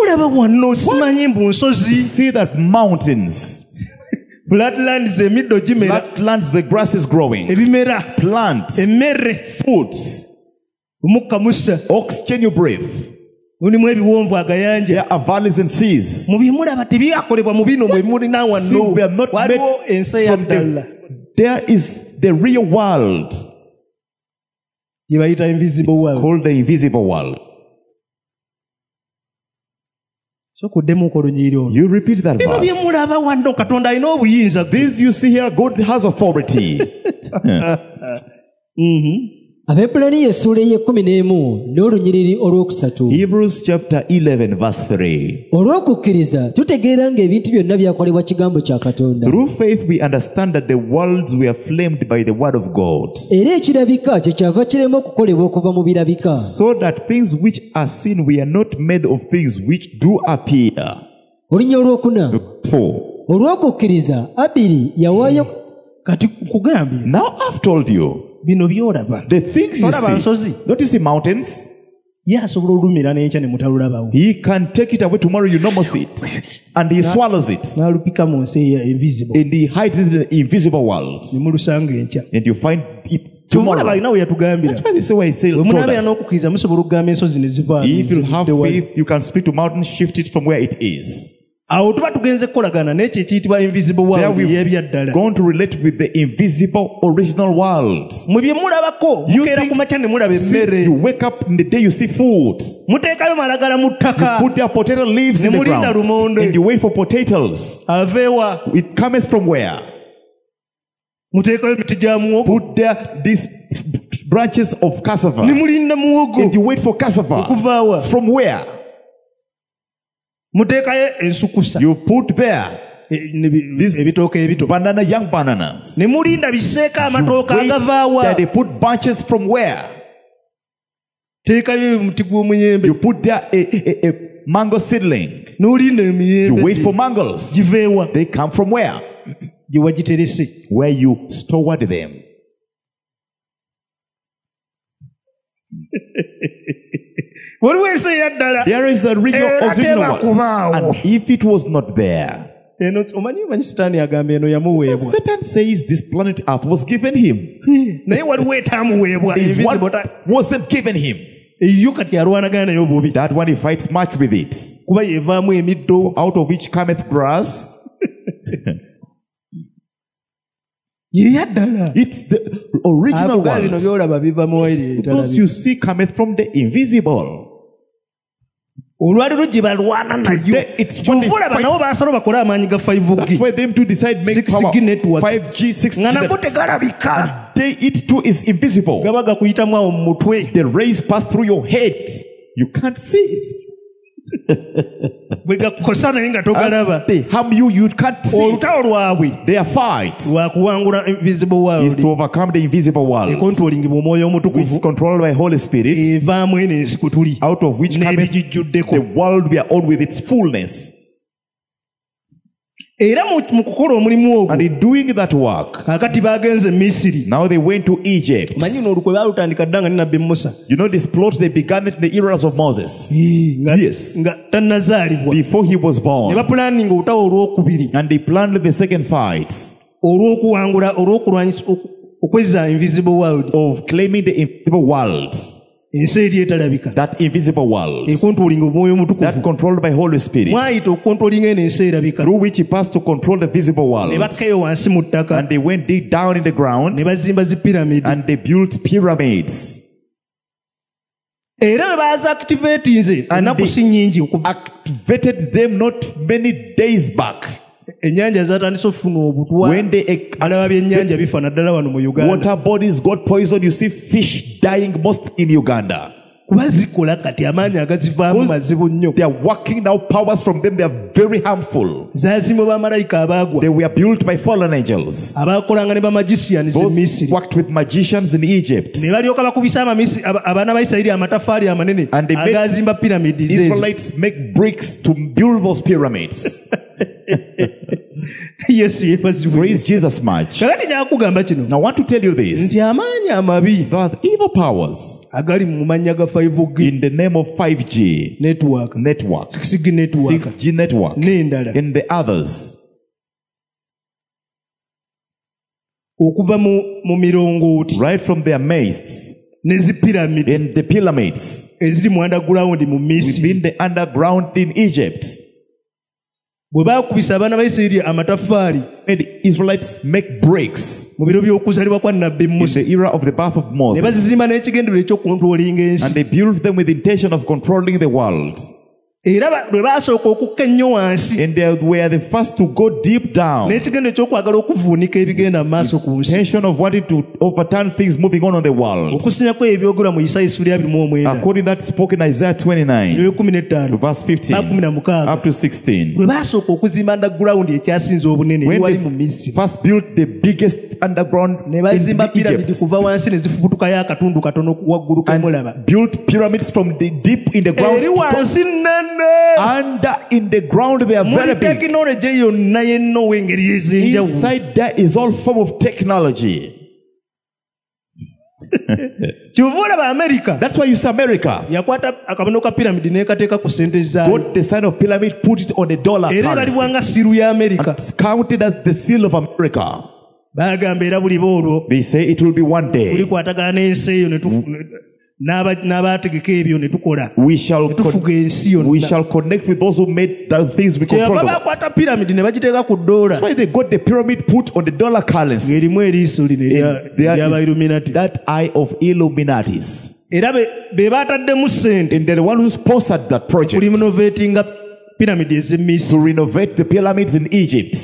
Speaker 1: See that mountains,
Speaker 2: flatlands,
Speaker 1: the grass is growing, plants, foods, oxygen you breathe. There are valleys and seas. See, we are not made from there is the real world. It's called the invisible world. You repeat that verse. This you see here, God has authority.
Speaker 3: Abebulaniya essuula ey'ekkuminemu n'olunyiriri olwokusatu.
Speaker 1: Hebrews chapter 11 verse 3.
Speaker 3: Olw'okukkiriza tutegeera ng'ebintu byonna byakolebwa kigambo kya Katonda.
Speaker 1: Through faith we understand that the worlds were flamed by the word of God.
Speaker 3: Era ekirabika kyekyava kirema okukolebwa okuva mu birabika.
Speaker 1: So that things which are seen were not made of things which do appear.
Speaker 3: Olunya olwokuna.
Speaker 1: 4.
Speaker 3: Olw'okukkiriza Abiri yawaayo.
Speaker 2: Kati nkugambye.
Speaker 1: Now I've told you. The things you see. Don't you see mountains? He can take it away tomorrow, you no more see it. And he swallows it. And he hides it in the invisible world. And you find it tomorrow. That's why they say why he said, if you have faith, you can speak to mountains, shift it from where it is.
Speaker 2: Awo tuba tugenze kukolagana n'ekyo ekiyitibwa invisible world y'ebyaddala.
Speaker 1: Going to relate with the invisible original world.
Speaker 2: Mu bye mulabako mukeera ku makya ne mulaba emmere.
Speaker 1: You wake up in the day you see food.
Speaker 2: Muteekayo malagala mu ttaka.
Speaker 1: You put their potato leaves in the ground. And you wait for potatoes.
Speaker 2: Avewa.
Speaker 1: It cometh from where?
Speaker 2: Muteekayo emiti gya muwogo.
Speaker 1: Put there these branches of cassava.
Speaker 2: Ne mulinda muwogo.
Speaker 1: And you wait for cassava.
Speaker 2: Okuvaawa.
Speaker 1: From where?
Speaker 2: You put there
Speaker 1: banana, young bananas.
Speaker 2: You wait
Speaker 1: that they put bunches from where? You put there a mango seedling. You wait for mangoes. They come from where? Where you stored them. There is a real original one. And if it was not there, Satan says this planet Earth was given him. His word wasn't given him. That one he fights much with it. Out of which cometh grass. It's the original world. Those you see cometh from the invisible. That's why them to decide make power 5G, 6G. It too is invisible. The rays pass through your head. You can't see it. They harm you, you can't see it. Their fight is to overcome the invisible world, which is controlled by Holy Spirit, out of which cometh the world we are all with its fullness. And in doing that work, now they went to Egypt. You know this plot, they began it in the eras of Moses. Yes. Before he was born. And they planned the second fight of claiming the invisible world. That invisible world that controlled by Holy Spirit, through which he passed to control the visible world. And they went deep down in the ground and they built pyramids. And they activated them not many days back. When the water bodies got poisoned, you see fish dying most in Uganda. They are working now powers from them, they are very harmful. They were built by fallen angels. Those worked with magicians in Egypt. And the Israelites make bricks to build those pyramids.
Speaker 2: Yes,
Speaker 1: praise Jesus much. Now I want to tell you this. There are evil powers in the name of 5G network, 6G network, and the others. Right from their masts and the pyramids within the underground in Egypt. And the Israelites make bricks in the era of the birth of Moses. And they build them with the intention of controlling the world. And they were the first to go deep down. Intention of wanting to overturn things moving on the world. According to that spoken in Isaiah 29, verse 15 up to 16. When they first built the biggest underground in Egypt, and built pyramids from the deep in the ground. Under in the ground they are very big. Inside there is all form of technology. That's why you see America got the sign of pyramid, put it on the dollar currency, and it's counted as the seal of America. They say it will be one day we shall connect with those who made the things we control. That's why they got the pyramid put on the dollar currency. That eye of Illuminatis. And they're the one who sponsored that project to renovate the pyramids in Egypt.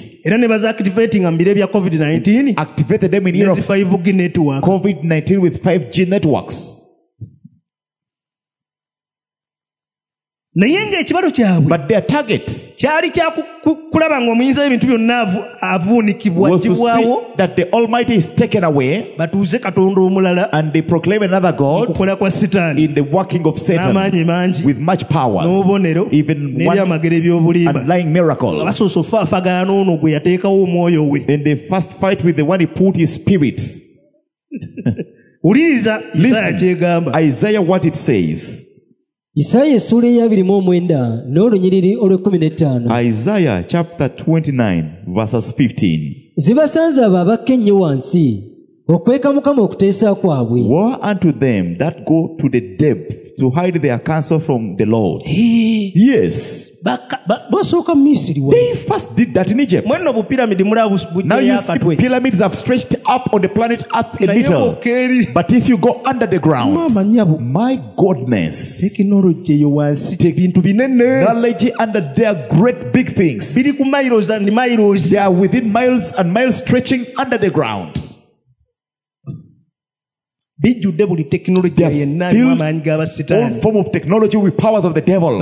Speaker 1: Activated them in year of COVID-19 with 5G networks. But their target was to see that the Almighty is taken away and they proclaim another God in the working of Satan with much power, even underlying miracles. In the first fight with the one he put his spirit. Listen, Isaiah what it says.
Speaker 3: Isaiah
Speaker 1: chapter 29 verses 15.
Speaker 3: Zibasanze abo abakke ennyo wansi okweka Mukama okuteesa kwabwe.
Speaker 1: Woe unto them that go to the depth to hide their counsel from the Lord. Yes. They first did that in Egypt. Now you see pyramids have stretched up on the planet Earth a little. But if you go under the ground, my goodness, technology under there, great big things. They are within miles and miles stretching under the ground. All form of technology with powers of the devil.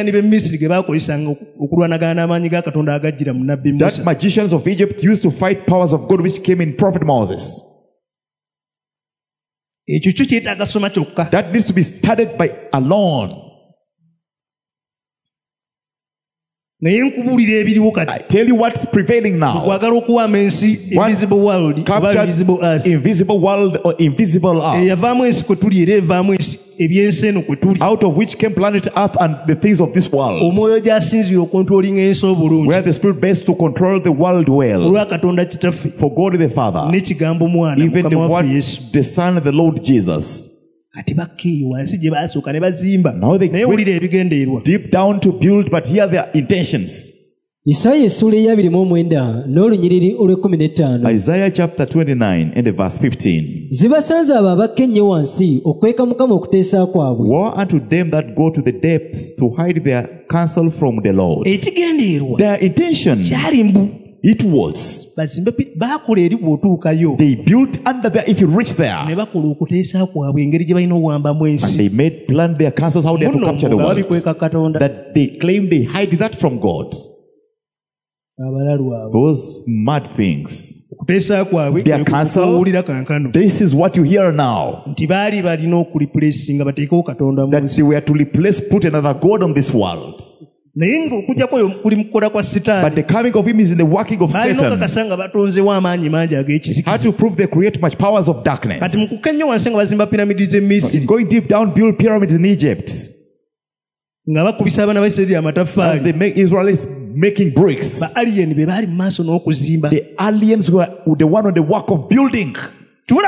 Speaker 1: That magicians of Egypt used to fight powers of God which came in Prophet Moses. That needs to be studied by alone. I tell you what's prevailing now.
Speaker 2: Invisible world,
Speaker 1: invisible earth. Invisible world or invisible earth. Out of which came planet Earth and the things of this world. Where the Spirit best to control the world well. For God the Father. Even the word, the Son of the Lord Jesus. Now they went deep down to build, but here their intentions.
Speaker 3: Isaiah
Speaker 1: chapter 29 and verse 15. Woe unto them that go to the depths to hide their counsel from the Lord. Their intention, it was they built under there. If you reach there, and they made plan their counsels how they have to capture the world, that they claim they hide that from God. Those mad things. Their counsel, this is what you hear now. That they were to replace, put another God on this world. But the coming of him is in the working of Satan. How to prove they create much powers of darkness. Going deep down, build pyramids in Egypt. As they make Israelites making bricks. The aliens were the one on the work of building. When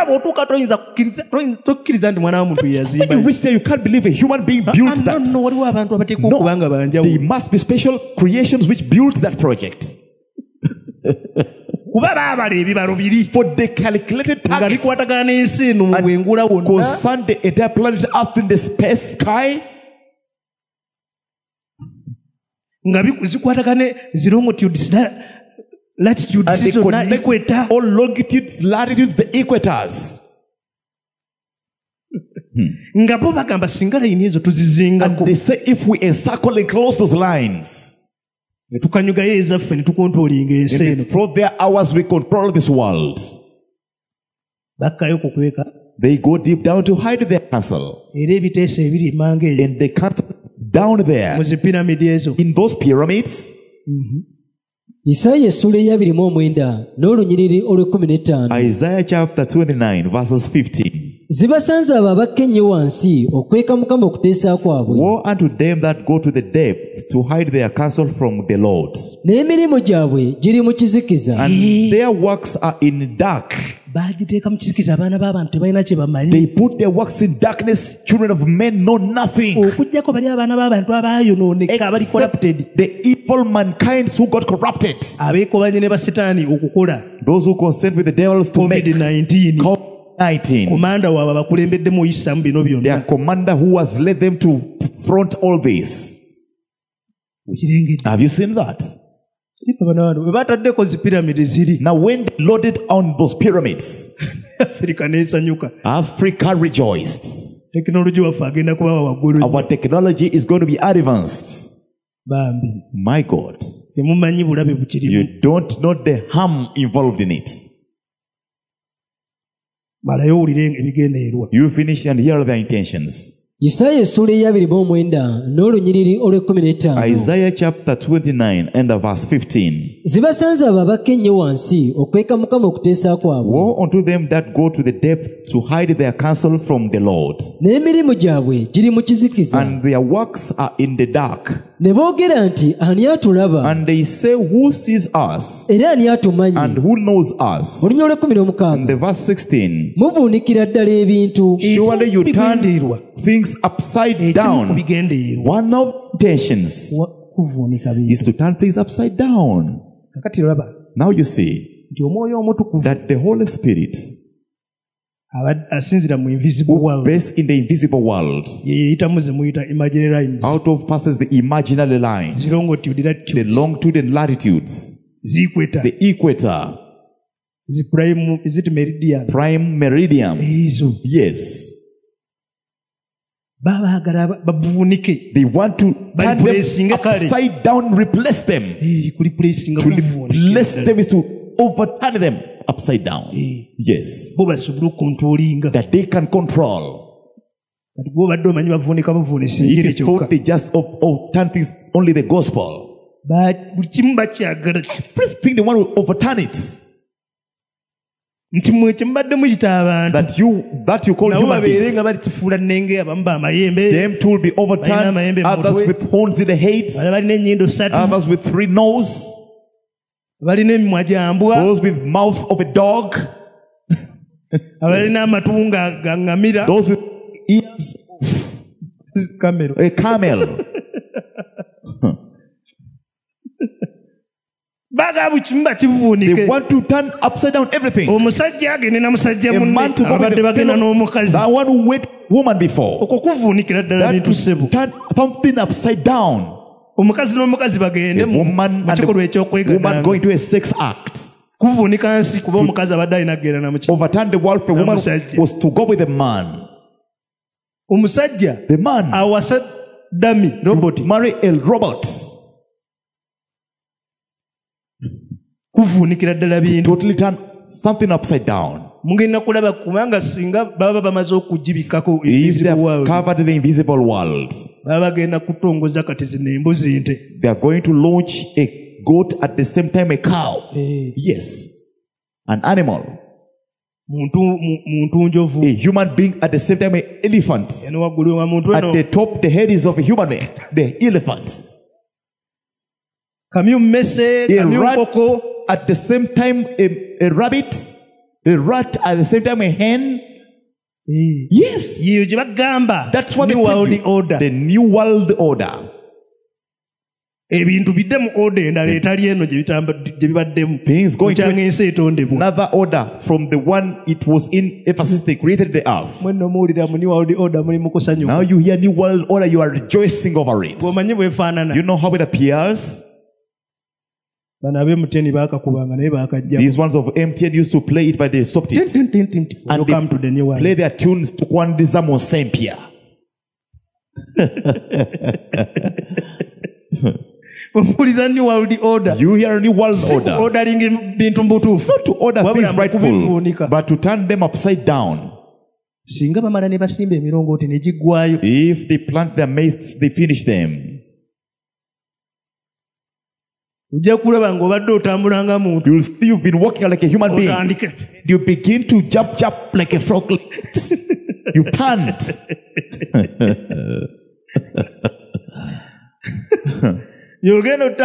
Speaker 1: you reach there, you can't believe a human being built that. No, there must be special creations which built that project. For the calculated targets and concern the entire planet Earth in the space sky. Latitude, and they connect all longitudes, latitudes, the equators. And they say if we encircle and close those lines, through their hours we control this world. They go deep down to hide their castle. And they cut down there in those pyramids.
Speaker 3: Isaiah
Speaker 1: chapter 29 verses 15.
Speaker 3: Woe
Speaker 1: unto them that go to the depth to hide their counsel from the Lord. And their works are in dark. They put their works in darkness. Children of men know nothing except the evil mankind who got corrupted. Those who consent with the devils to make COVID-19. Their commander who has led them to front all this. Have you seen that? Now when they loaded on those pyramids, Africa rejoiced. Our technology is going to be advanced. My God, you don't know the harm involved in it. You finish and hear their intentions.
Speaker 3: Isaiah
Speaker 1: chapter 29 and verse 15. Woe unto them that go to the depth to hide their counsel from the Lord. And their works are in the dark. And they say, who sees us? And who knows us? And the verse 16. Surely you turn things upside down. One of intentions is to turn things upside down. Now you see that the Holy Spirit, based in the invisible world, out of passes the imaginary lines, the longitude and latitudes, the equator, prime meridian. Yes. They want to turn them upside down, replace them. To replace them is to overturn them upside down. Yes. That they can control. If you thought they just turn things only the gospel. Everything they want to overturn it. That you call human beings. Them too will be overturned. Others with horns in the heads. Others with 3 noses. Those with mouth of a dog. Those with ears of a camel. They want to turn upside down everything. A man to go with that one who went woman before. That to turn something upside down. A woman going to a sex act. Overturn the world for a woman was to go with a man. The man marry a robot. Totally turn something upside down. If they have covered the invisible world, they are going to launch a goat at the same time a cow. Yes. An animal. A human being at the same time an elephant. At the top, the head is of a human being. The elephant. A rat at the same time a rabbit. A rat at the same time a hen. Yes. That's what the new world order. Things going to another order from the one it was in ever since they created the earth. Now you hear new world order, you are rejoicing over it. You know how it appears? These ones of MTN used to play it, but they stopped it. And they come to the new one. Play their tunes to Kwandizamo Sempia. You hear a new world order. Not to order things rightful, but to turn them upside down. If they plant their maize, they finish them. You'll see you've been walking like a human being. You begin to jump like a frog. You turned. Where you're going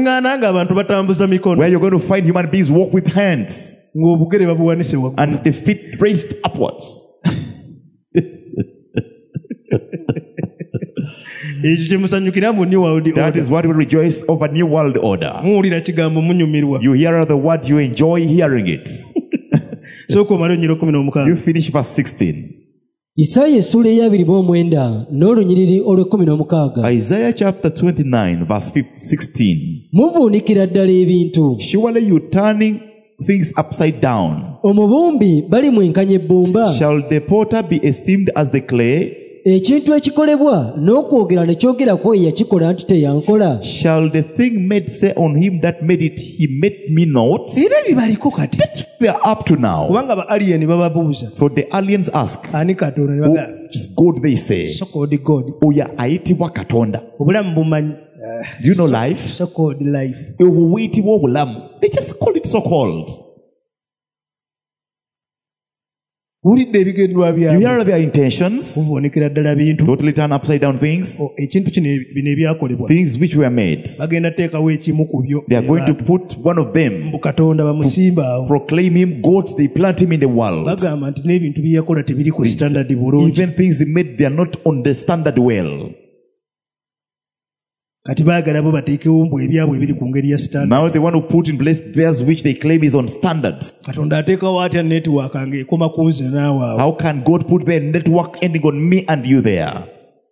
Speaker 1: to find human beings walk with hands and the feet raised upwards. That is what we rejoice over new world order. You hear the word, you enjoy hearing it. You finish verse 16.
Speaker 3: Isaiah
Speaker 1: chapter 29 verse 16. Surely you turning things upside down. Shall the potter be esteemed as the clay?
Speaker 3: ekintu ekikolebwa n'okwogera ne kyogerako eyakikola nti teyankola.
Speaker 1: Shall the thing made say on him that made it, he made me not?
Speaker 2: Era bibaliko kati.
Speaker 1: That's they are up to now.
Speaker 2: Kubanga ba alien bababuuza.
Speaker 1: For the aliens ask.
Speaker 2: Ani Katonda ne baga.
Speaker 1: Is God they say.
Speaker 2: So called God.
Speaker 1: Oya ayitibwa Katonda.
Speaker 2: Obulamu bumanyi.
Speaker 1: You know life.
Speaker 2: So called life.
Speaker 1: Obuyitibwa obulamu. They just call it so called. You hear their intentions. Totally turn upside down things. Things which were made. They are going to put one of them to proclaim him God. They plant him in the world. Even things he made, they are not on the standard well. Now they want to put in place theirs which they claim is on standards. How can God put their network ending on me and you there?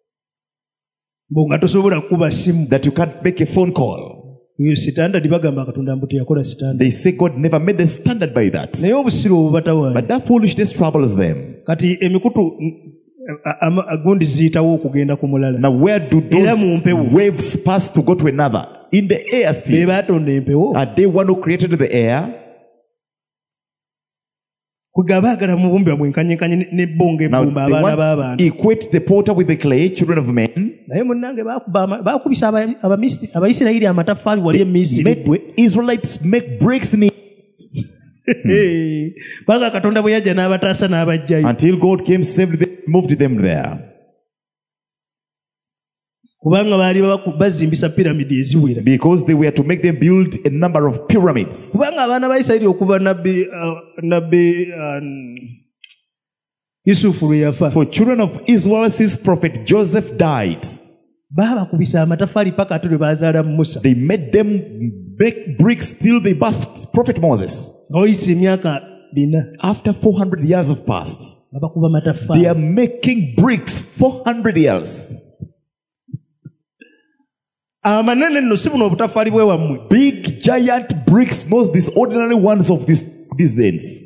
Speaker 1: That you can't make a phone call. They say God never made the standard by that. But that foolishness troubles them. Now where do those waves pass to go to another? In the air still. Are they one who created the air? Now they equate the potter with the clay, children of men. Israelites make bricks in until God came, saved them, moved them there. Because they were to make them build a number of pyramids. For children of Israel, since prophet Joseph died, they made them make bricks till they birthed prophet Moses. After 400 years have passed, they are making bricks 400 years. Big giant bricks, not these ordinary ones of these days.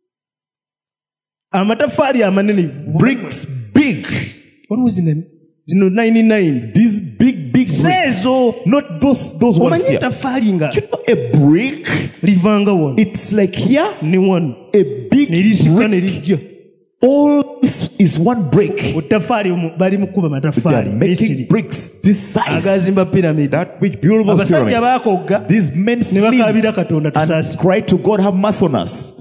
Speaker 1: Bricks big. What was the name? 99. These big bricks. Not those ones here. You know, a brick, it's like here, a big brick. All is one brick. They are making bricks this size. That which beautiful pyramids. These men sleep and cry to God, have mercy on us.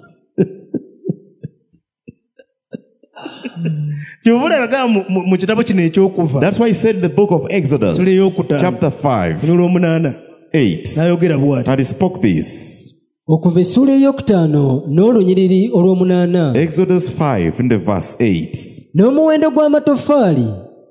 Speaker 1: That's why he said in the book of Exodus, chapter 5, 8, and he spoke this.
Speaker 3: Exodus 5
Speaker 1: in the verse 8.
Speaker 3: N'omuwendo gw'amatoffaali.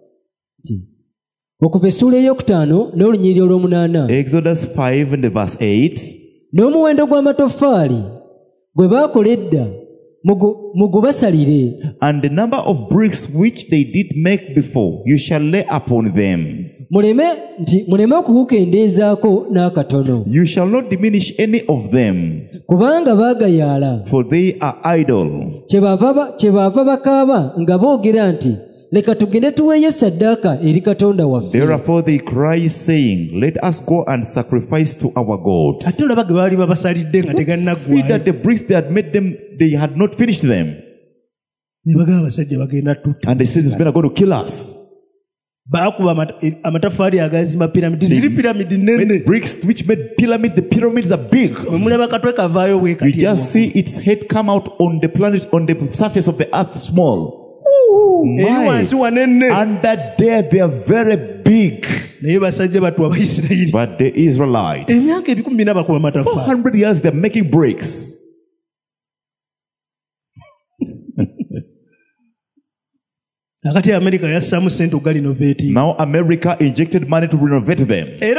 Speaker 3: Okuva essula eyokutaano n'olunyiriri olw'omunaana.
Speaker 1: Exodus 5 in the verse 8.
Speaker 3: N'omuwendo gw'amatoffaali gwe baakola edda mugubasalire.
Speaker 1: And the number of bricks which they did make before, you shall lay upon them.
Speaker 3: Muleme okukendeezaako n'akatono.
Speaker 1: You shall not diminish any of them.
Speaker 3: Kubanga baagayaala.
Speaker 1: For they are idle.
Speaker 3: Kyebaava bakaaba nga boogera nti leka tugende tuweeyo saddaaka eri Katonda waffe.
Speaker 1: Therefore they cry, saying, let us go and sacrifice to our God. See that the bricks they had made them, they had not finished them. And they said, these men are going to kill us. They made bricks which made pyramids. The pyramids are big. You just see its head come out on the planet, on the surface of the earth, small. Under there they are very big. But the Israelites, 400 years they're making bricks. Now America injected money to renovate them. And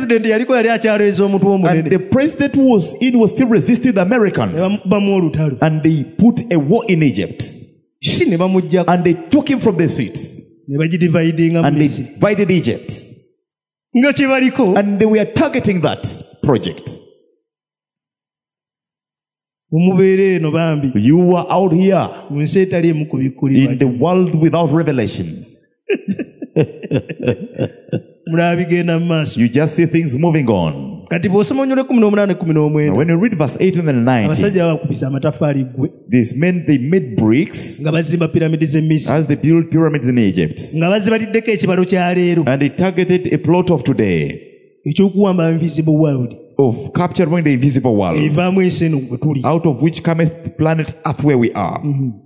Speaker 1: the president who was in was still resisting the Americans. And they put a war in Egypt. And they took him from the streets. And they divided Egypt. And they were targeting that project. You were out here in the world without revelation. You just see things moving on. When you read verse 8 and 9, these men, they made bricks as they built pyramids in Egypt. And they targeted a plot of today of capturing the invisible world, out of which cometh planet Earth where we are.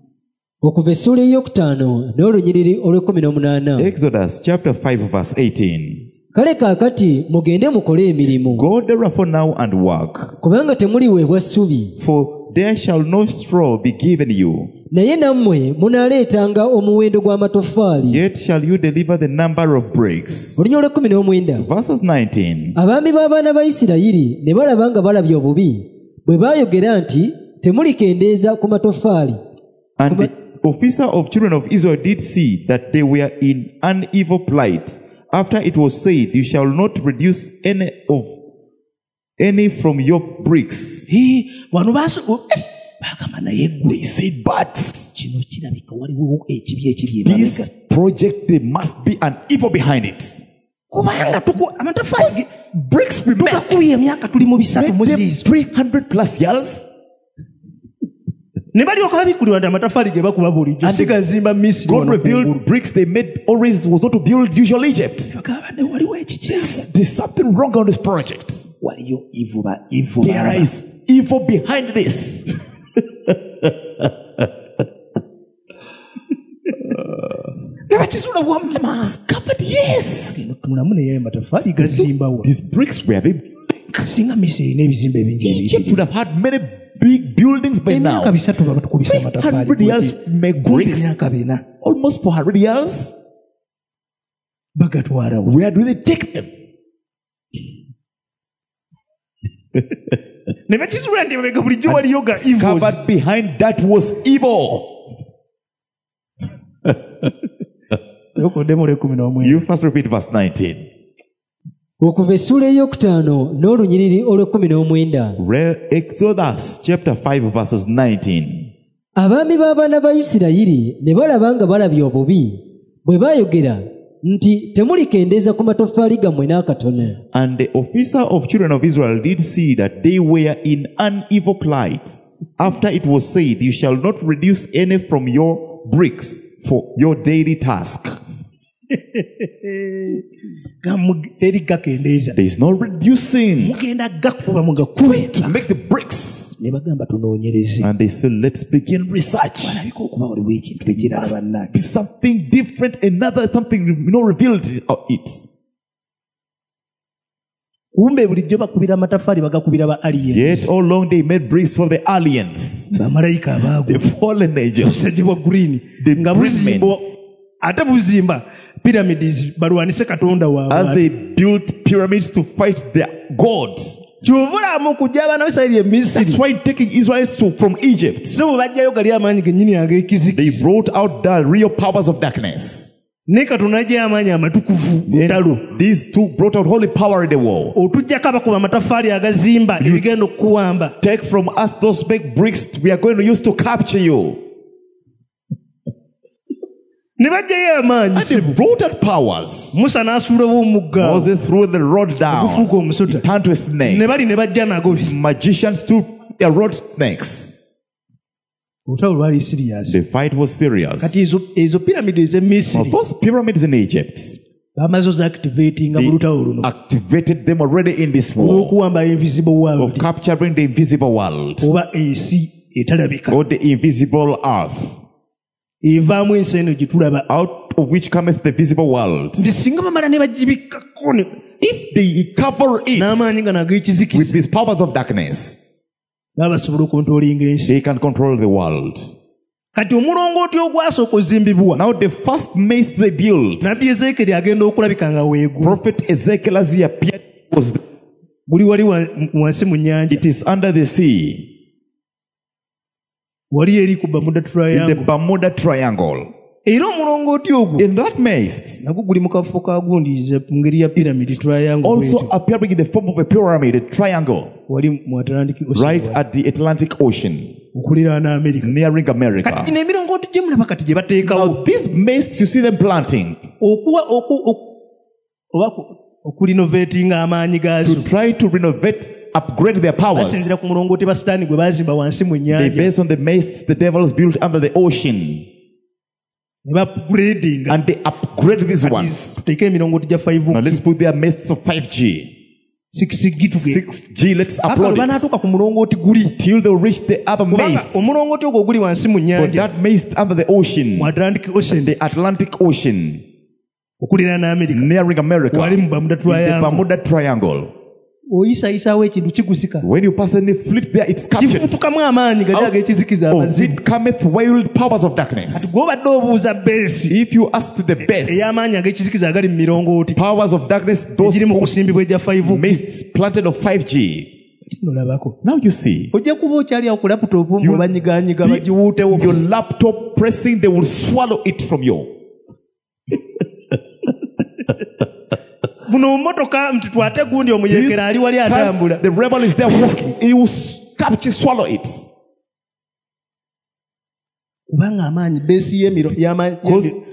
Speaker 1: Exodus chapter 5 verse 18.
Speaker 3: Kale kaakati mugende mukole emirimu.
Speaker 1: Go therefore now and work.
Speaker 3: Kubanga temuliweebwa ssubi.
Speaker 1: For there shall no straw be given you.
Speaker 3: Naye nammwe munaaleetanga omuwendo gw'amatoffaali.
Speaker 1: Yet shall you deliver the number of bricks.
Speaker 3: Olunyolo 19.
Speaker 1: Verses 19.
Speaker 3: Abaami b'abaana ba Isirayiri ne balaba nga balabye obubi bwe baayogera nti temulikendeeza ku matoffaali.
Speaker 1: And the officer of children of Israel did see that they were in an evil plight. After it was said, you shall not reduce any from your bricks. They said, but this project, there must be an evil behind it. Bricks we made 300 plus years.
Speaker 2: God revealed bricks they made always was not to build usual Egypt. Yes, there's something wrong on this project. There is evil behind this. Yes. These bricks were they Egypt would have had many big buildings by now. 300 years make bricks. Almost 400 years. Where do they take them? Covered behind that was evil. You first repeat verse 19.
Speaker 3: Okuva essula ey'okutaano n'olunyiriri olw'19.
Speaker 2: Exodus chapter 5 verses 19.
Speaker 3: Abaami b'abaana ba Isirayiri ne balaba nga balabye obubi bwe baayogera nti temulikendeeza ku matoffaali gammwe n'akatono.
Speaker 2: And the officer of children of Israel did see that they were in an evil plight. After it was said, you shall not reduce any from your bricks for your daily task. There is no reducing to make the bricks. And they said, let's begin research. Be something different, another something revealed it. Yes, all along they made bricks for the aliens, the fallen angels, the green men. As they built pyramids to fight their gods. That's why taking Israelites from Egypt, they brought out the real powers of darkness. These two brought out holy power in the world. Take from us those big bricks we are going to use to capture you. And they brought out powers. Moses threw the rod down. It turned to a snake. Magicians took their rod snakes. The fight was serious. Now, those pyramids in Egypt, they activated them already in this war of capturing the invisible world or the invisible earth, out of which cometh the visible world. If they cover it with these powers of darkness, they can control the world. Now the first maze they built, Prophet Ezekiel as he appeared was it is under the sea. In the Bermuda Triangle. In that maze, also appearing in the form of a pyramid, a triangle, right at the Atlantic Ocean, nearing America. Now, these mazes, you see them planting to try to renovate, upgrade their powers. They based on the mazes the devils built under the ocean. And they upgrade these ones. Now let's put their mazes of 5G. 6G, let's upload it till they reach the other maze. For that maze under the ocean, the Atlantic Ocean, nearing America, in the Bermuda Triangle. When you pass any fleet there, it's captured. Out of it cometh wild powers of darkness. If you ask the best powers of darkness, those maze planted of 5G, now you see your laptop pressing, they will swallow it from you. The rebel is there walking. He will capture, swallow it.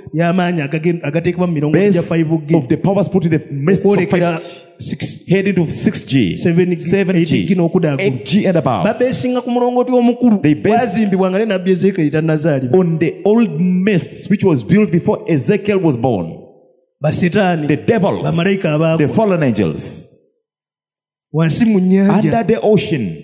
Speaker 2: y'amaanyi agateekebwa mu mirongo gya 5G
Speaker 1: of the powers put in the midst of 5G, heading to 6G, 7G, 8G and above.
Speaker 2: babeesinga ku mulongooti omukulu gwazimbibwa nga ne nabbi Ezekiel tannazaalibwa.
Speaker 1: On the old mists which was built before Ezekiel was born.
Speaker 2: Basetaani,
Speaker 1: the devils,
Speaker 2: bamalayika abaagwa,
Speaker 1: the fallen angels,
Speaker 2: wansi mu nnyanja,
Speaker 1: under the ocean.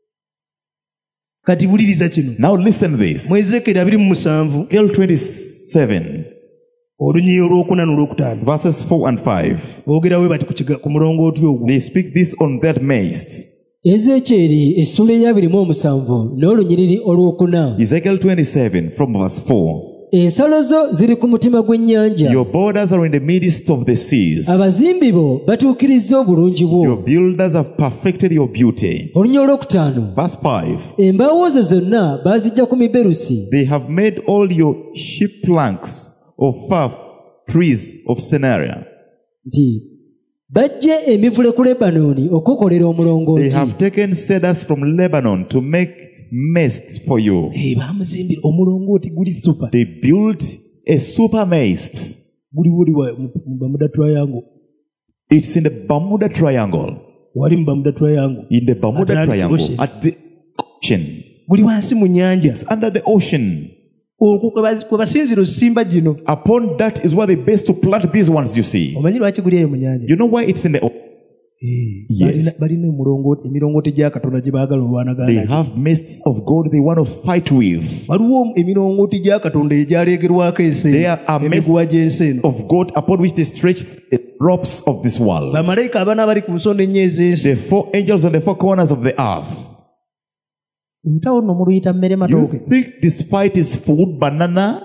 Speaker 2: Kati buliriza kino.
Speaker 1: Now listen to this.
Speaker 2: Mu Ezekiel 27,
Speaker 1: Ezekiel 27,
Speaker 2: olunyiriri olwokuna n'olwokutaano,
Speaker 1: verses 4 and 5.
Speaker 2: boogerawe bati ku mulongooti ogwo.
Speaker 1: They speak this on that mist.
Speaker 3: Ezekieri essula eya 27 n'olunyiriri olwokuna.
Speaker 1: Ezekiel 27 from verse 4.
Speaker 3: Ensalo zo ziri ku mutima gw'ennyanja.
Speaker 1: Your borders are in the midst of the seas.
Speaker 3: Abazimbi bo batuukirizza obulungi bwo.
Speaker 1: Your builders have perfected your beauty.
Speaker 3: Olunya olwokutaano.
Speaker 1: Verse 5.
Speaker 3: Embaawo zo zonna baazijja ku miberusi.
Speaker 1: They have made all your ship planks of fir trees of Scenaria.
Speaker 3: Nti bajje emivule ku Lebanooni okukolera omulongooti.
Speaker 1: They have taken cedars from Lebanon to make masts for you.
Speaker 2: Bamuzimbira omulongooti guli super.
Speaker 1: They built a super mast.
Speaker 2: Guli mu Bermuda Triangle.
Speaker 1: It's in the Bermuda Triangle.
Speaker 2: Wali mu Bermuda Triangle.
Speaker 1: In the Bermuda Triangle. At the ocean.
Speaker 2: Guli wansi mu nnyanja.
Speaker 1: It's under the ocean.
Speaker 2: Okwo kwe basinzira osimba gino.
Speaker 1: Upon that is where they base to plant these ones, you see.
Speaker 2: Omanyi lwaki guli eyo mu nnyanja?
Speaker 1: You know why it's in the ocean? Yes.
Speaker 2: Balina emirongooti gya Katonda gye baagala olwanagana.
Speaker 1: They have mists of God they want to fight with.
Speaker 2: Waliwo emirongooti gya Katonda egyaleegerwako ensi.
Speaker 1: There are
Speaker 2: emiguwa gy'ensi eno.
Speaker 1: of God upon which they stretch the ropes of this world.
Speaker 2: Bamalayika abana bali ku nsonda ennya ez'ensi.
Speaker 1: The 4 angels on the 4 corners of the earth.
Speaker 2: Ntawo nno muluyita mmere matooke.
Speaker 1: You think this fight is food, banana?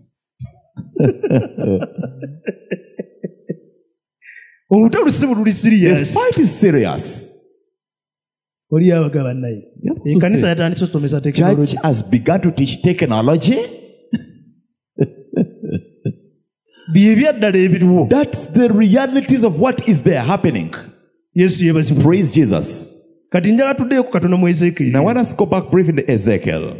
Speaker 1: The fight is serious. Church has begun to teach technology. That's the realities of what is there happening. Praise Jesus. Now let us go back briefly to Ezekiel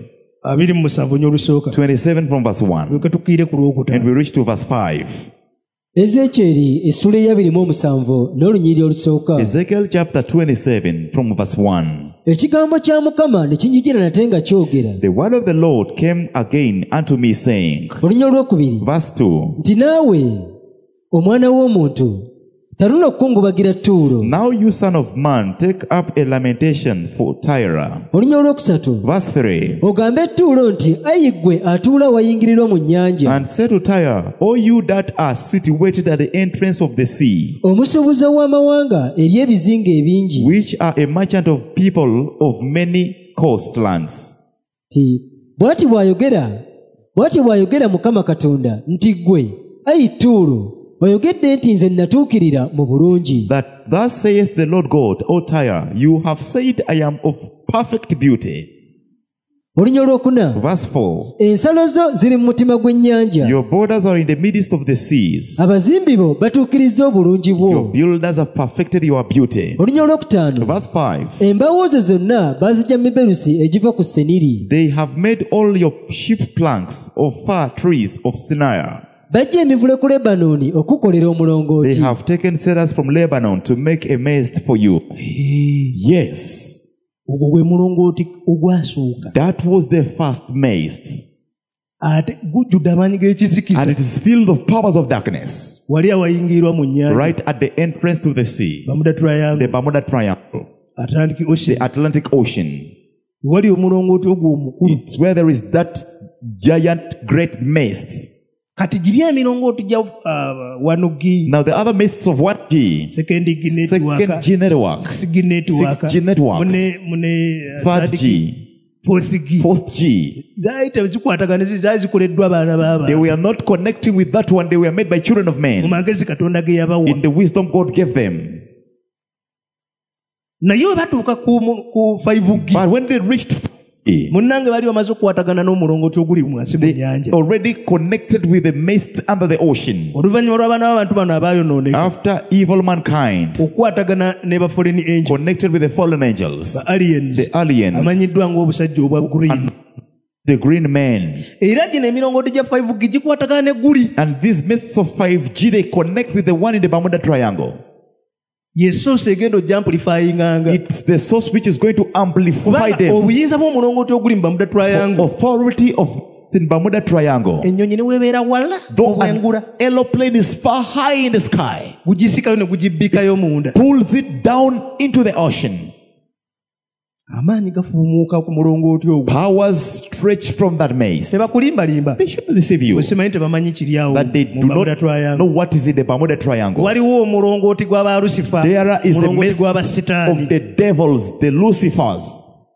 Speaker 1: 27 from verse 1. And we reach to verse 5.
Speaker 3: Ezekieri essula eya 27 n'olunyiriri olusooka.
Speaker 1: Ezekiel chapter 27 from verse 1.
Speaker 3: Ekigambo kya Mukama ne kinjijira nate nga kyogera.
Speaker 1: The word of the Lord came again unto me saying.
Speaker 3: Olunya olwokubiri.
Speaker 1: Verse 2.
Speaker 3: Nti naawe omwana w'omuntu taluna okukungubagira Ttuulo.
Speaker 1: Now you son of man, take up a lamentation for Tyre.
Speaker 3: Olunya olwokusatu.
Speaker 1: Verse 3.
Speaker 3: Ogambe Ttuulo nti ayi ggwe atuula wayingirirwa mu nnyanja.
Speaker 1: And say to Tyre, O you that are situated at the entrance of the sea,
Speaker 3: omusuubuzi w'amawanga eri ebizinga ebingi,
Speaker 1: which are a merchant of people of many coastlands.
Speaker 3: Ti bw'ati bw'ayogera Mukama Katonda nti ggwe ayi Ttuulo oyogedde nti nze natuukirira mu bulungi.
Speaker 1: That thus saith the Lord God, O Tyre, you have said I am of perfect beauty.
Speaker 3: Olunya olwokuna.
Speaker 1: Verse 4.
Speaker 3: Ensalo zo ziri mu mutima gw'ennyanja.
Speaker 1: Your borders are in the midst of the seas.
Speaker 3: Abazimbi bo batuukirizza obulungi bwo.
Speaker 1: Your builders have perfected your beauty.
Speaker 3: Olunya olwokutaano.
Speaker 1: Verse 5.
Speaker 3: Embaawo zo zonna baazijja mu miberusi egiva ku Seniri.
Speaker 1: They have made all your ship planks of fir trees of Sinai.
Speaker 3: Bajja emivule ku Lebanooni okukolera omulongooti.
Speaker 1: They have taken cedars from Lebanon to make a mast for you. Yes. That was the first mast. And it is filled of powers of darkness. Right at the entrance to the sea. The Bermuda Triangle. The Atlantic Ocean. It's where there is that giant great mast. Now the other mists of 1G, 2G network, 6G network, 3G, 4G. They were not connecting with that one. They were made by children of men in the wisdom God gave them. But when they reached they already connected with the mist under the ocean. After evil mankind connected with the fallen angels, the aliens, the green man. And these methods of 5G, they connect with the one in the Bermuda Triangle. It's the source which is going to amplify them. Authority of in Bermuda Triangle. Though an aeroplane is far high in the sky, pulls it down into the ocean. Powers stretch from that maze. They shouldn't deceive you that they do not know what is in the Bermuda Triangle. There is a maze of the devils, the Lucifers,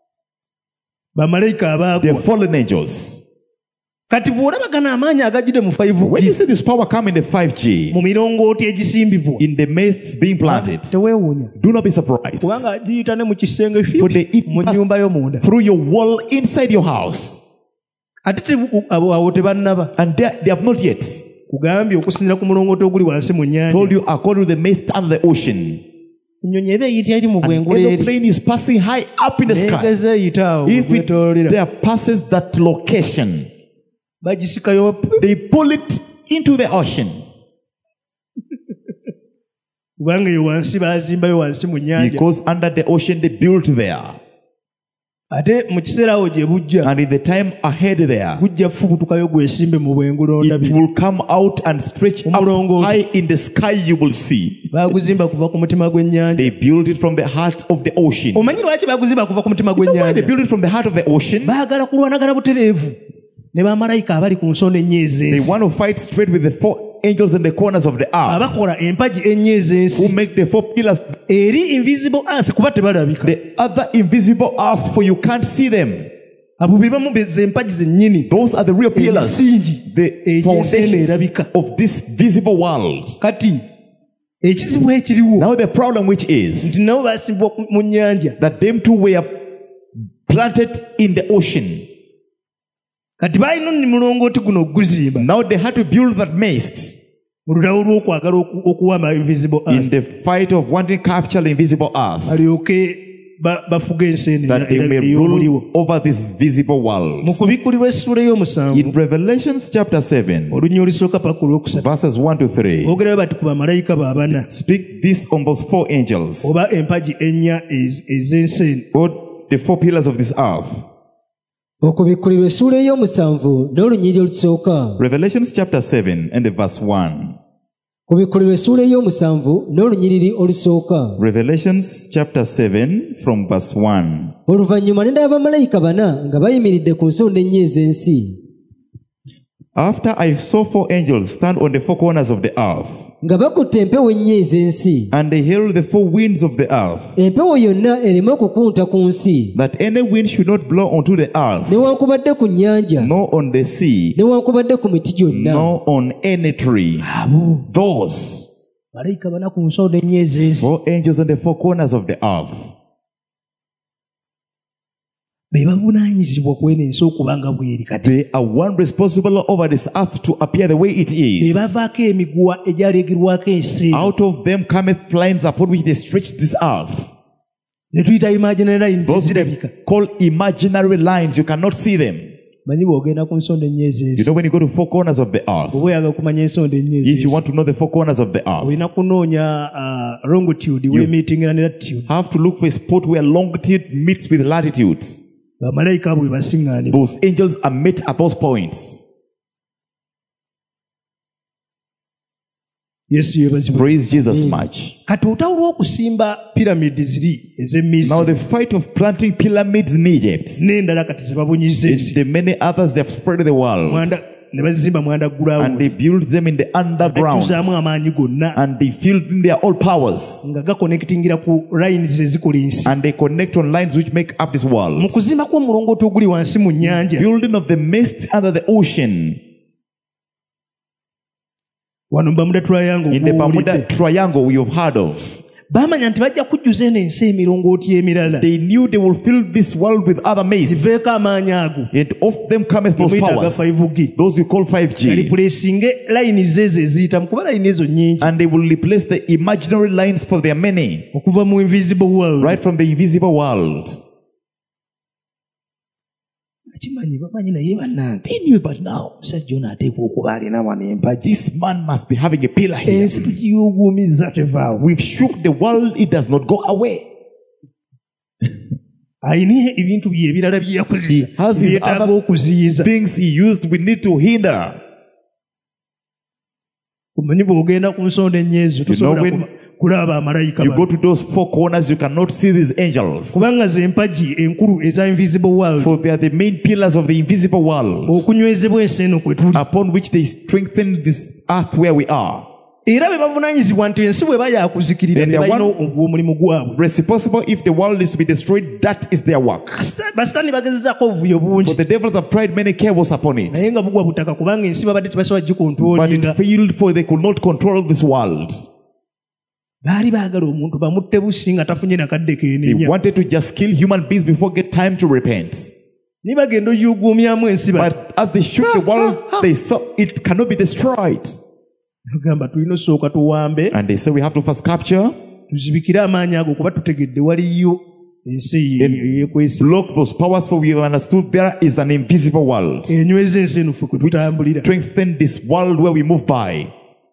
Speaker 1: the fallen angels. When you see this power come in the 5G, in the maze being planted, do not be surprised. For they pass through your wall inside your house. And they have not yet told you according to the maze under the ocean. An aeroplane is passing high up in the sky. If it there passes that location, they pull it into the ocean. Because under the ocean they built there. And in the time ahead there, it will come out and stretch up high in the sky. You will see. They built it from the heart of the ocean. You know why they built it from the heart of the ocean? They want to fight straight with the 4 angels in the corners of the earth, who make the 4 pillars, the other invisible earth, for you can't see them. Those are the real pillars, the foundations of this visible world. Now the problem which is that them two were planted in the ocean. Now they had to build that maze in the fight of wanting to capture the invisible earth, that they may rule over this visible world. In Revelation chapter 7, verses 1 to 3, speak this on those 4 angels, or the 4 pillars of this earth. Revelation chapter 7 and verse 1. Revelation chapter 7 from verse 1. After I saw 4 angels stand on the 4 corners of the earth, and they held the 4 winds of the earth, that any wind should not blow onto the earth, nor on the sea, nor on any tree. Those 4 angels on the 4 corners of the earth, they are one responsible over this earth to appear the way it is. Out of them cometh lines upon which they stretch this earth. Those call imaginary lines. You cannot see them. You know when you go to 4 corners of the earth, if you want to know the 4 corners of the earth, you have to look for a spot where longitude meets with latitudes. Those angels are met at those points. Praise Jesus much. Now the fight of planting pyramids in Egypt, and the many others they have spread the world, and they built them in the underground, and they filled in their all powers, and they connect on lines which make up this world. Building of the mist under the ocean. In the Bermuda Triangle we have heard of. They knew they will fill this world with other mazes, and of them cometh those powers, those you call 5G, and they will replace the imaginary lines for their many, right from the invisible world. They knew, but now this man must be having a pillar here. We've shook the world, it does not go away. He has his other things he used we need to hinder. You go to those four corners, you cannot see these angels. For they are the main pillars of the invisible world, upon which they strengthen this earth where we are. And they are responsible if the world is to be destroyed. That is their work. For the devils have tried many cables upon it, but it failed, for they could not control this world. They wanted to just kill human beings before get time to repent. But as they shook the world, they saw it cannot be destroyed. And they say we have to first capture and block those powers, for we have understood there is an invisible world. Strengthen this world where we move by.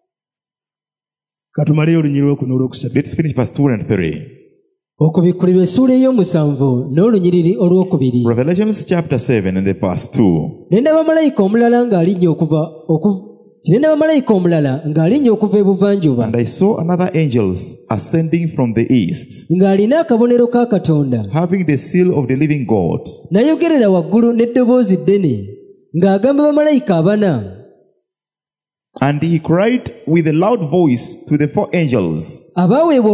Speaker 1: Let's finish verse 2 and 3. Revelations chapter 7 and the verse 2. And I saw another angel ascending from the east, having the seal of the living God. And he cried with a loud voice to the four angels, to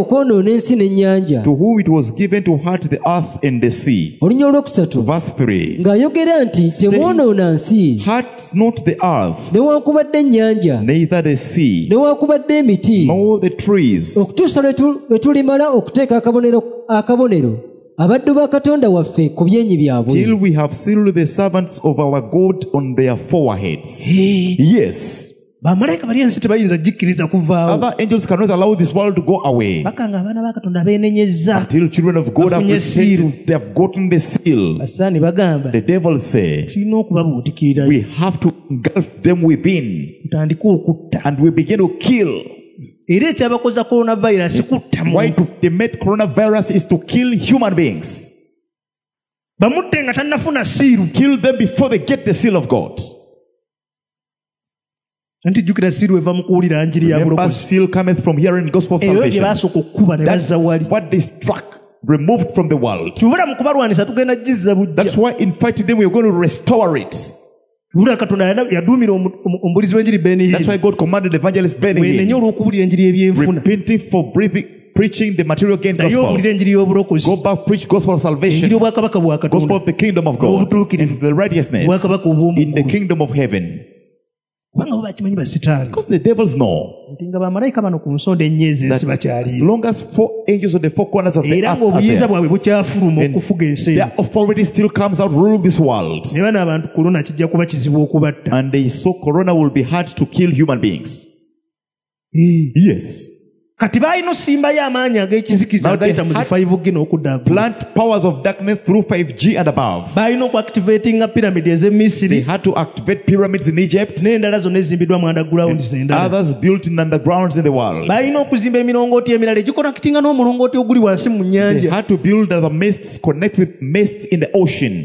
Speaker 1: whom it was given to hurt the earth and the sea. Verse 3. Saying, hurt not the earth, neither the sea, nor the trees, till we have sealed the servants of our God on their foreheads. Yes. Other angels cannot allow this world to go away until children of God have repented, they have gotten the seal. The devil say we have to engulf them within, and we begin to kill. Why they made coronavirus is to kill human beings. Kill them before they get the seal of God. Remember, seal cometh from hearing the gospel of salvation. That's what they struck, removed from the world. That's why in fighting them we are going to restore it. That's why God commanded evangelist Benny repenting for preaching the material gain gospel. Go back, preach gospel of salvation, gospel of the kingdom of God, and the righteousness in the kingdom of heaven. Because the devils know that as long as four angels on the four corners of the earth are there, their authority still comes out, rule this world. And they saw corona will be hard to kill human beings. Yes. Now they had plant powers of darkness through 5G and above. They had to activate pyramids in Egypt, and others built in undergrounds in the world. They had to build the mists, connect with mists in the ocean,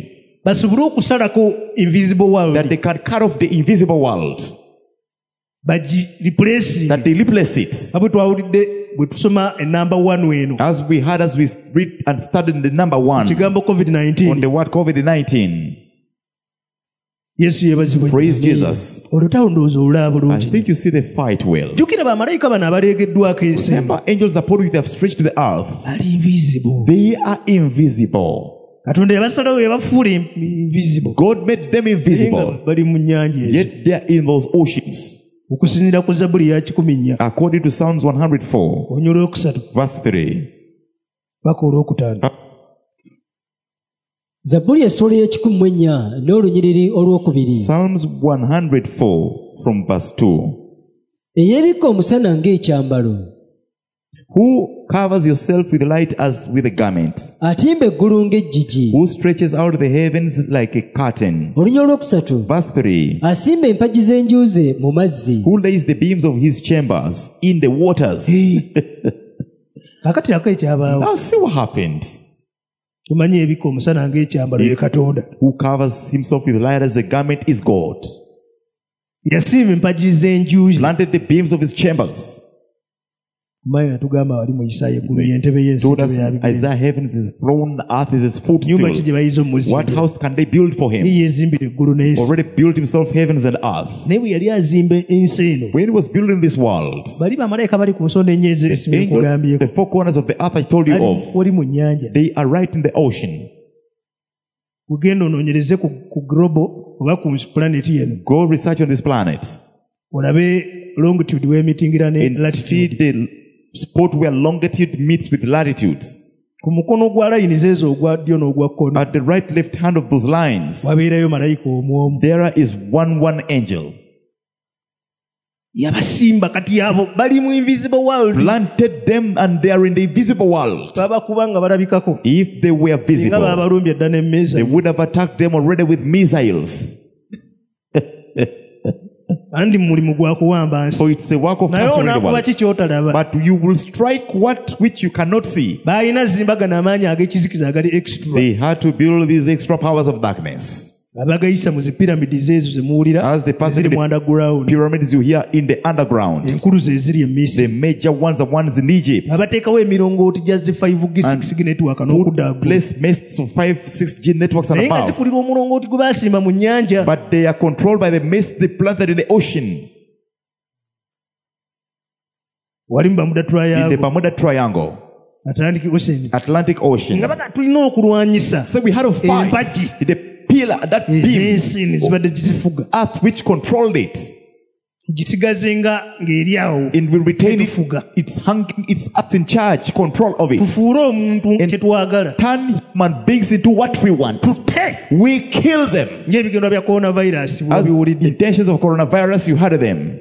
Speaker 1: that they can cut off the invisible world. That they replace it. As we heard, as we read and studied the number 1 on the word COVID-19. Praise Jesus. I think you see the fight well. Remember, angels upon which they have stretched to the earth, they are invisible. God made them invisible, yet they are in those oceans. According to Psalms 104, verse 3. Psalms 104 from verse 2. Who covers yourself with light as with a garment? Who stretches out the heavens like a curtain? Verse 3. Who lays the beams of his chambers in the waters? Now see what happens. Who covers himself with light as a garment is God. Planted the beams of his chambers. Told us Isaiah, heavens is his throne, earth is his footstool. What house can they build for him? Already built himself heavens and earth. When he was building this world, the angels, the four corners of the earth I told you of, they are right in the ocean. Go research on this planet and see the spot where longitude meets with latitude. At the right left hand of those lines, there is one angel. Planted them and they are in the invisible world. If they were visible, they would have attacked them already with missiles. So it's a work of capturing the world. But you will strike which you cannot see. They had to build these extra powers of darkness. As they pass the pyramids you hear in the underground, the major ones are ones in Egypt, and place masts of 5-6G networks and above. But they are controlled by the masts they planted in the ocean, in the Bermuda Triangle, Atlantic Ocean. So we had to fight the pillar, that beam of earth which controlled it. And will retain its earth in charge, control of it. And turn human beings into what we want. We kill them. As the intentions of coronavirus, you heard them.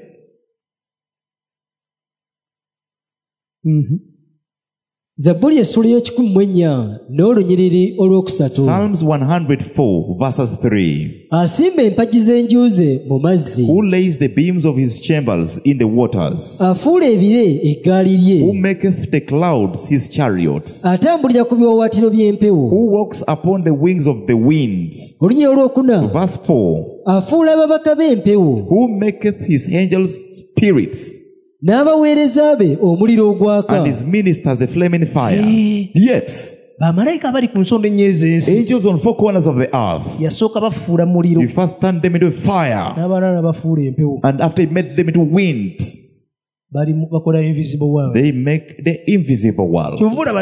Speaker 3: Zaburi essula y'ekikumi n'olunyiriri olwokusatu.
Speaker 1: Psalms 104 verses 3.
Speaker 3: Asimba empagi z'enju ze mu mazzi.
Speaker 1: Who lays the beams of his chambers in the waters?
Speaker 3: Afuula ebire eggaali lye.
Speaker 1: Who maketh the clouds his chariots?
Speaker 3: Atambulira ku biwaawaatiro by'empewo.
Speaker 1: Who walks upon the wings of the winds?
Speaker 3: Olunyiriri olwokuna.
Speaker 1: Verse 4.
Speaker 3: Afuula ababaka b'empewo.
Speaker 1: Who maketh his angels spirits?
Speaker 3: N'abaweereza be omuliro ogwaka.
Speaker 1: And his ministers a flaming fire. Yes. Angels on four corners of the earth. He first turned them into fire. And after he made them into wind, they make the invisible world.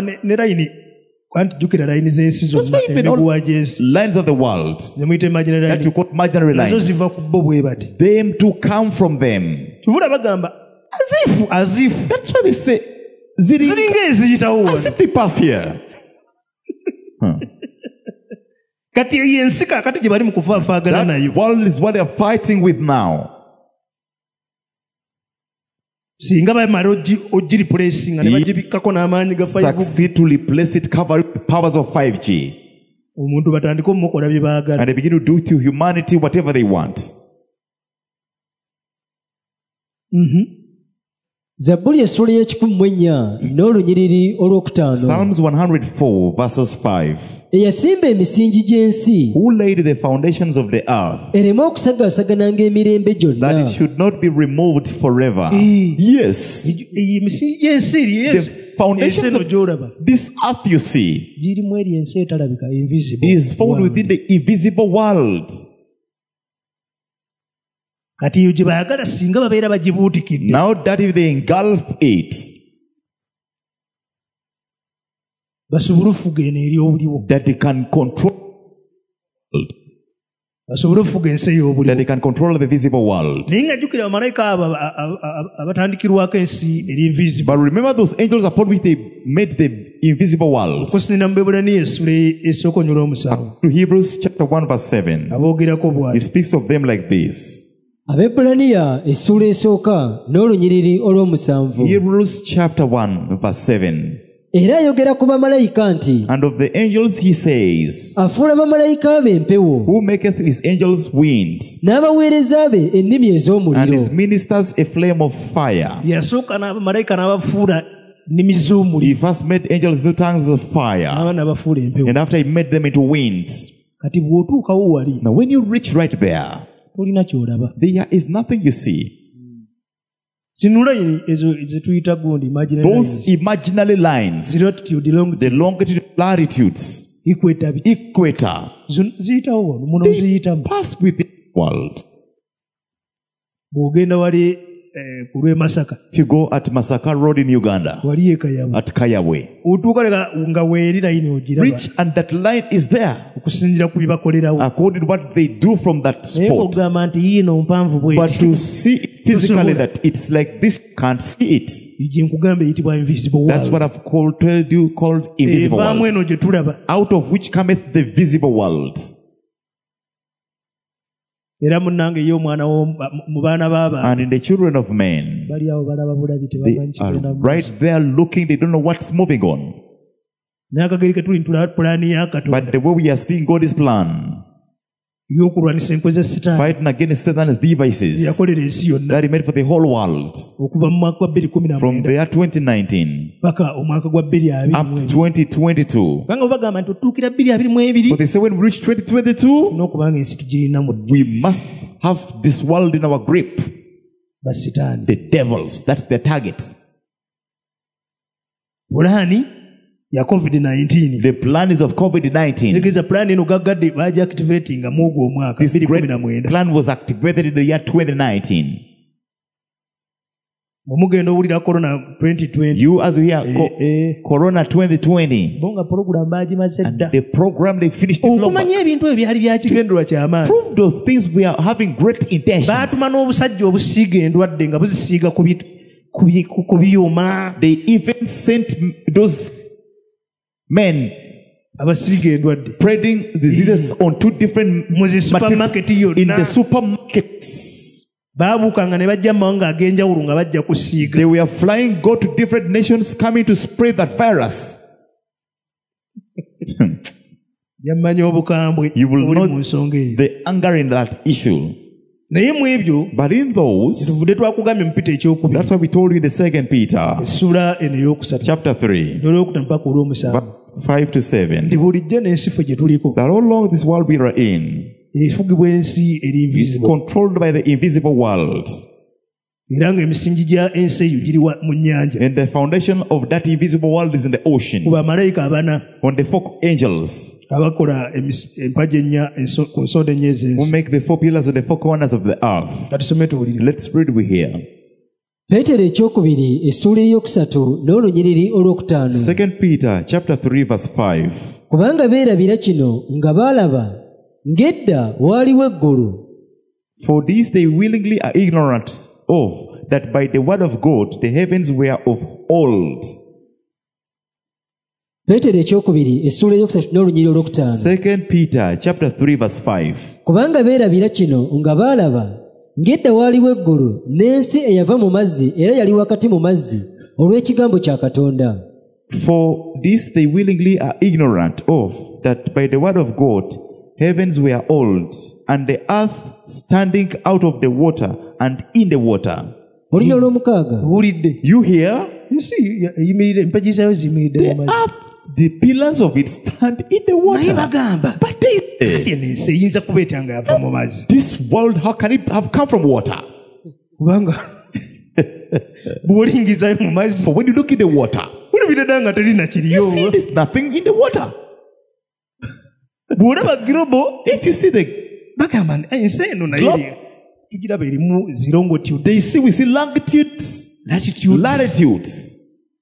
Speaker 1: Just even all lines of the world that you call imaginary lines, them to come from them. As if. That's why they say, as if they pass here. That world is what they are fighting with now. Succeed to replace it, cover the powers of 5G. And they begin to do to humanity whatever they want.
Speaker 3: Zaburi essula y'ekikumi n'olunyiriri olwokutaano.
Speaker 1: Psalms 104 verses 5.
Speaker 3: Eyasimba emisingi gy'ensi.
Speaker 1: Who laid the foundations of the earth?
Speaker 3: Ereme okusagaasagana ng'emirembe gyonna.
Speaker 1: That it should not be removed forever. Yes. The foundations of this earth you see is found within the invisible world. Now that if they engulf it, that they can control, that they can control the visible world. But remember those angels upon which they made the invisible world. To Hebrews chapter 1 verse 7, he speaks of them like this.
Speaker 3: Abebulaniya essula esooka n'olunyiriri olw'omusanvu.
Speaker 1: Hebrews chapter 1 verse 7.
Speaker 3: Era ayogera ku bamalayika nti,
Speaker 1: And of the angels he says,
Speaker 3: afuula bamalayika be empewo,
Speaker 1: who maketh his angels winds,
Speaker 3: n'abaweereza be ennimi
Speaker 1: and his
Speaker 3: ez'omuliro.
Speaker 1: ministers a flame of fire.
Speaker 2: Yasooka n'abamalayika n'abafuula nnimi z'omuliro.
Speaker 1: He first made angels into tongues of fire,
Speaker 2: n'abafuula empewo.
Speaker 1: and after he made them into winds.
Speaker 2: Kati bw'otuukawo wali,
Speaker 1: Now when you reach right there,
Speaker 2: tolina ky'olaba.
Speaker 1: there is nothing you see.
Speaker 2: Zinula ezo tuyita gundi imaginary
Speaker 1: Those
Speaker 2: lines.
Speaker 1: imaginary lines,
Speaker 2: The latitude,
Speaker 1: the longitude, latitudes,
Speaker 2: equator,
Speaker 1: equator,
Speaker 2: ziyitawo wano, muno ziyitamu.
Speaker 1: pass within the world.
Speaker 2: Bw'ogenda wali ku lw'e Masaka,
Speaker 1: If you go at Masaka Road in Uganda,
Speaker 2: wali e Kayabu,
Speaker 1: at Kayawe,
Speaker 2: otuuka leka nga weeri layini ogiraba
Speaker 1: reach and that line is there
Speaker 2: okusinziira ku bibakolerawo.
Speaker 1: according to what they do from that
Speaker 2: Naye
Speaker 1: spot.
Speaker 2: bw'ogamba nti yiino mpanvu
Speaker 1: But
Speaker 2: bweti,
Speaker 1: to see physically that it's like this, can't see it.
Speaker 2: gye nkugamba eyitibwa invisible
Speaker 1: That's
Speaker 2: world.
Speaker 1: what I've told you called invisible
Speaker 2: Evaamu
Speaker 1: world.
Speaker 2: eno gye tulaba.
Speaker 1: Out of which cometh the visible world.
Speaker 2: Era munnange ye omwana mu baana b'abantu
Speaker 1: And in the children of men,
Speaker 2: bali awo balaba bulabi
Speaker 1: they
Speaker 2: tebamanyi
Speaker 1: are
Speaker 2: kigenda mu maaso.
Speaker 1: right there looking, they don't know what's moving on.
Speaker 2: N'akageri ke tuli ntula pulaani ya Katonda
Speaker 1: But the way we are seeing God's plan,
Speaker 2: y'okulwanisa enkwe za Setaani
Speaker 1: fighting against Satan's devices
Speaker 2: yakolera ensi yonna
Speaker 1: that he made for the whole world,
Speaker 2: okuva mu mwaka gwa
Speaker 1: from
Speaker 2: 2019
Speaker 1: the year 2019
Speaker 2: paka omwaka gwa
Speaker 1: up to
Speaker 2: 2022.
Speaker 1: 2022.
Speaker 2: Kubanga bagamba nti otuukira 2022
Speaker 1: So they say when we reach 2022,
Speaker 2: n'okubanga ensi tugirinamu
Speaker 1: we must have this world in our grip.
Speaker 2: ba Setaani.
Speaker 1: The devils, that's their target.
Speaker 2: Pulaani ya COVID-19.
Speaker 1: The plan is of COVID-19.
Speaker 2: Tegeeza pulaani eno gaggadde baagiactivatinga mu ogwo omwaka
Speaker 1: This great
Speaker 2: 2019.
Speaker 1: plan was activated in the year 2019.
Speaker 2: Bwe mugenda owulira corona 2020
Speaker 1: You, as you hear Corona 2020,
Speaker 2: bo nga pulogulaamu baagimaze
Speaker 1: and
Speaker 2: dda.
Speaker 1: the program they finished it long back.
Speaker 2: Okumanya ebintu ebyo byali bya kigendererwa ky'amaanyi.
Speaker 1: Prove those things we are having great intentions.
Speaker 2: Baatuma n'obusajja obusiiga endwadde nga buzisiiga ku byuma.
Speaker 1: They even sent those men
Speaker 2: Abasiiga endwadde
Speaker 1: spreading diseases on two different
Speaker 2: mu zi supermarket
Speaker 1: materials in the
Speaker 2: yonna.
Speaker 1: supermarkets.
Speaker 2: Baabuukanga ne bajja mu mawanga ag'enjawulo nga bajja kusiiga.
Speaker 1: They were flying, go to different nations, coming to spread that virus.
Speaker 2: Yamanya obukambwe
Speaker 1: You will
Speaker 2: obuli mu
Speaker 1: know
Speaker 2: nsonga eyo.
Speaker 1: the anger in that issue.
Speaker 2: Naye mu ebyo
Speaker 1: But in those,
Speaker 2: tuvudde twakugambye mu Peter ekyokubiri
Speaker 1: that's why we told you in the 2 Peter
Speaker 2: essula eno ey'okusatu
Speaker 1: chapter 3,
Speaker 2: n'olwokutaano paka olw'omusanvu
Speaker 1: 5 to 7,
Speaker 2: nti bulijjo n'ensi ffe gye tuliko
Speaker 1: that all along this world we are in
Speaker 2: efugibwa ensi eri
Speaker 1: is
Speaker 2: invisible,
Speaker 1: controlled by the invisible world.
Speaker 2: era ng'emisingi gya ensi eyo giri mu nnyanja.
Speaker 1: And the foundation of that invisible world is in the
Speaker 2: Ku
Speaker 1: ocean.
Speaker 2: bamalayika abana
Speaker 1: On the 4 angels
Speaker 2: abakola empagi ennya ku nsonda ennya
Speaker 1: who
Speaker 2: ez'ensi.
Speaker 1: make the 4 pillars of the 4 corners of the earth.
Speaker 2: Katusome tuwulire.
Speaker 1: Let's read we here.
Speaker 3: Peetero ekyokubiri essula ey'okusatu n'olunyiriri olwokutaano.
Speaker 1: 2 Peter chapter 3 verse 5.
Speaker 3: Kubanga beerabira kino nga baalaba ng'edda waaliwo eggulu.
Speaker 1: For this they willingly are ignorant of, that by the word of God the heavens were of old.
Speaker 3: Peetero ekyokubiri essula ey'okusatu n'olunyiriri olwokutaano.
Speaker 1: 2 Peter chapter 3 verse 5.
Speaker 3: Kubanga beerabira kino nga baalaba ng'edda waaliwo eggulu n'ensi eyava mu mazzi era yali wakati mu mazzi olw'ekigambo kya Katonda.
Speaker 1: For this they willingly are ignorant of, that by the word of God heavens were old, and the earth standing out of the water and in the water.
Speaker 3: Olunyiriri olw'omukaaga.
Speaker 2: Owulidde?
Speaker 1: You hear?
Speaker 2: Ensi eyimirire, empagi zaayo ziyimiridde mu
Speaker 1: The
Speaker 2: mazzi.
Speaker 1: earth, the pillars of it stand in the
Speaker 2: Naye
Speaker 1: water.
Speaker 2: bagamba
Speaker 1: But they say,
Speaker 2: eno ensi eyinza kubeeta nga yava mu mazzi.
Speaker 1: this world, how can it have come from water?
Speaker 2: Kubanga bw'olingizayo mu mazzi
Speaker 1: For when you look in the water,
Speaker 2: olabira ddala nga terina
Speaker 1: you
Speaker 2: kiriyo.
Speaker 1: see there's nothing in the water.
Speaker 2: Bw'olaba girobo
Speaker 1: If you see the,
Speaker 2: bagamba nti ensi eno naye
Speaker 1: Globe.
Speaker 2: tugiraba erimu zirongotitude,
Speaker 1: we see longitudes, latitudes,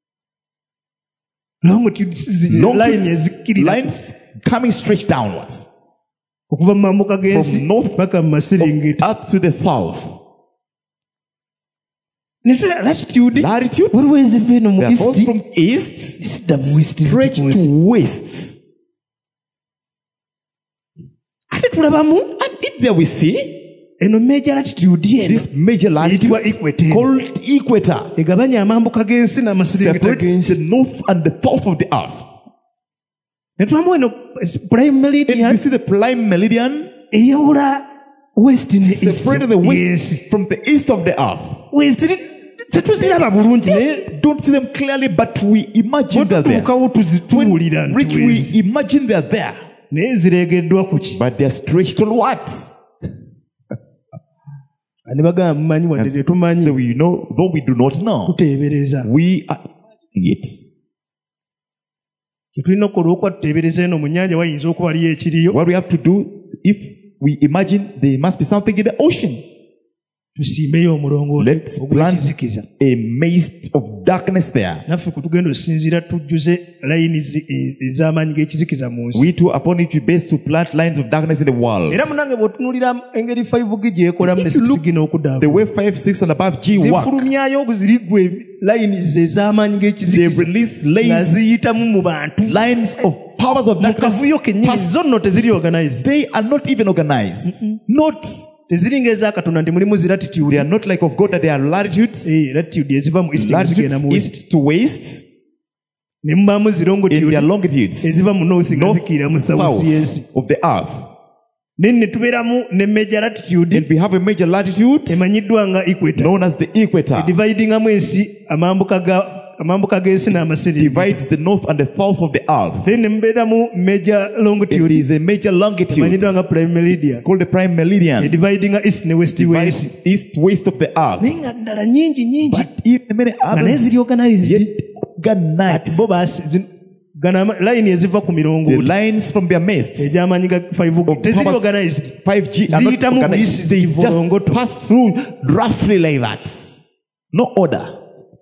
Speaker 2: line ezikkirira
Speaker 1: lines coming straight downwards
Speaker 2: okuva mu mambuka g'ensi
Speaker 1: from north
Speaker 2: paka mu maserengeta.
Speaker 1: up to the south.
Speaker 2: Latitude
Speaker 1: Latitudes,
Speaker 2: waliwo eziva eno mu
Speaker 1: they are those
Speaker 2: east
Speaker 1: from east
Speaker 2: esidda mu west
Speaker 1: straight
Speaker 2: ziri ku nsi.
Speaker 1: to west.
Speaker 2: Ate tulabamu
Speaker 1: And in there we see This major latitude called equator separates the north and the south of the earth. And you see the prime meridian separated the west from the east of the earth. Don't see them clearly, but we imagine they're there. When rich, we imagine they're there. But they're stretched on what? So we know, though we do not know, we are it. What we have to do, if we imagine there must be something in the ocean, let's plant a mist of darkness there. We too, upon it, we base to plant lines of darkness in the world. The way 5, 6 and above G work, they release lines of powers of darkness. They are not even organized. Not. They are not like of God that they are latitudes. Latitudes east to west. In their longitudes, north, south of the earth. And we have a major latitude known as the equator. Divides the north and the south of the earth. It is a major longitude. It's called the prime meridian. Dividing east and west. East west of the earth. But even many others yet organized. The lines from their masts of 5G are not organized. They just pass through roughly like that. No order.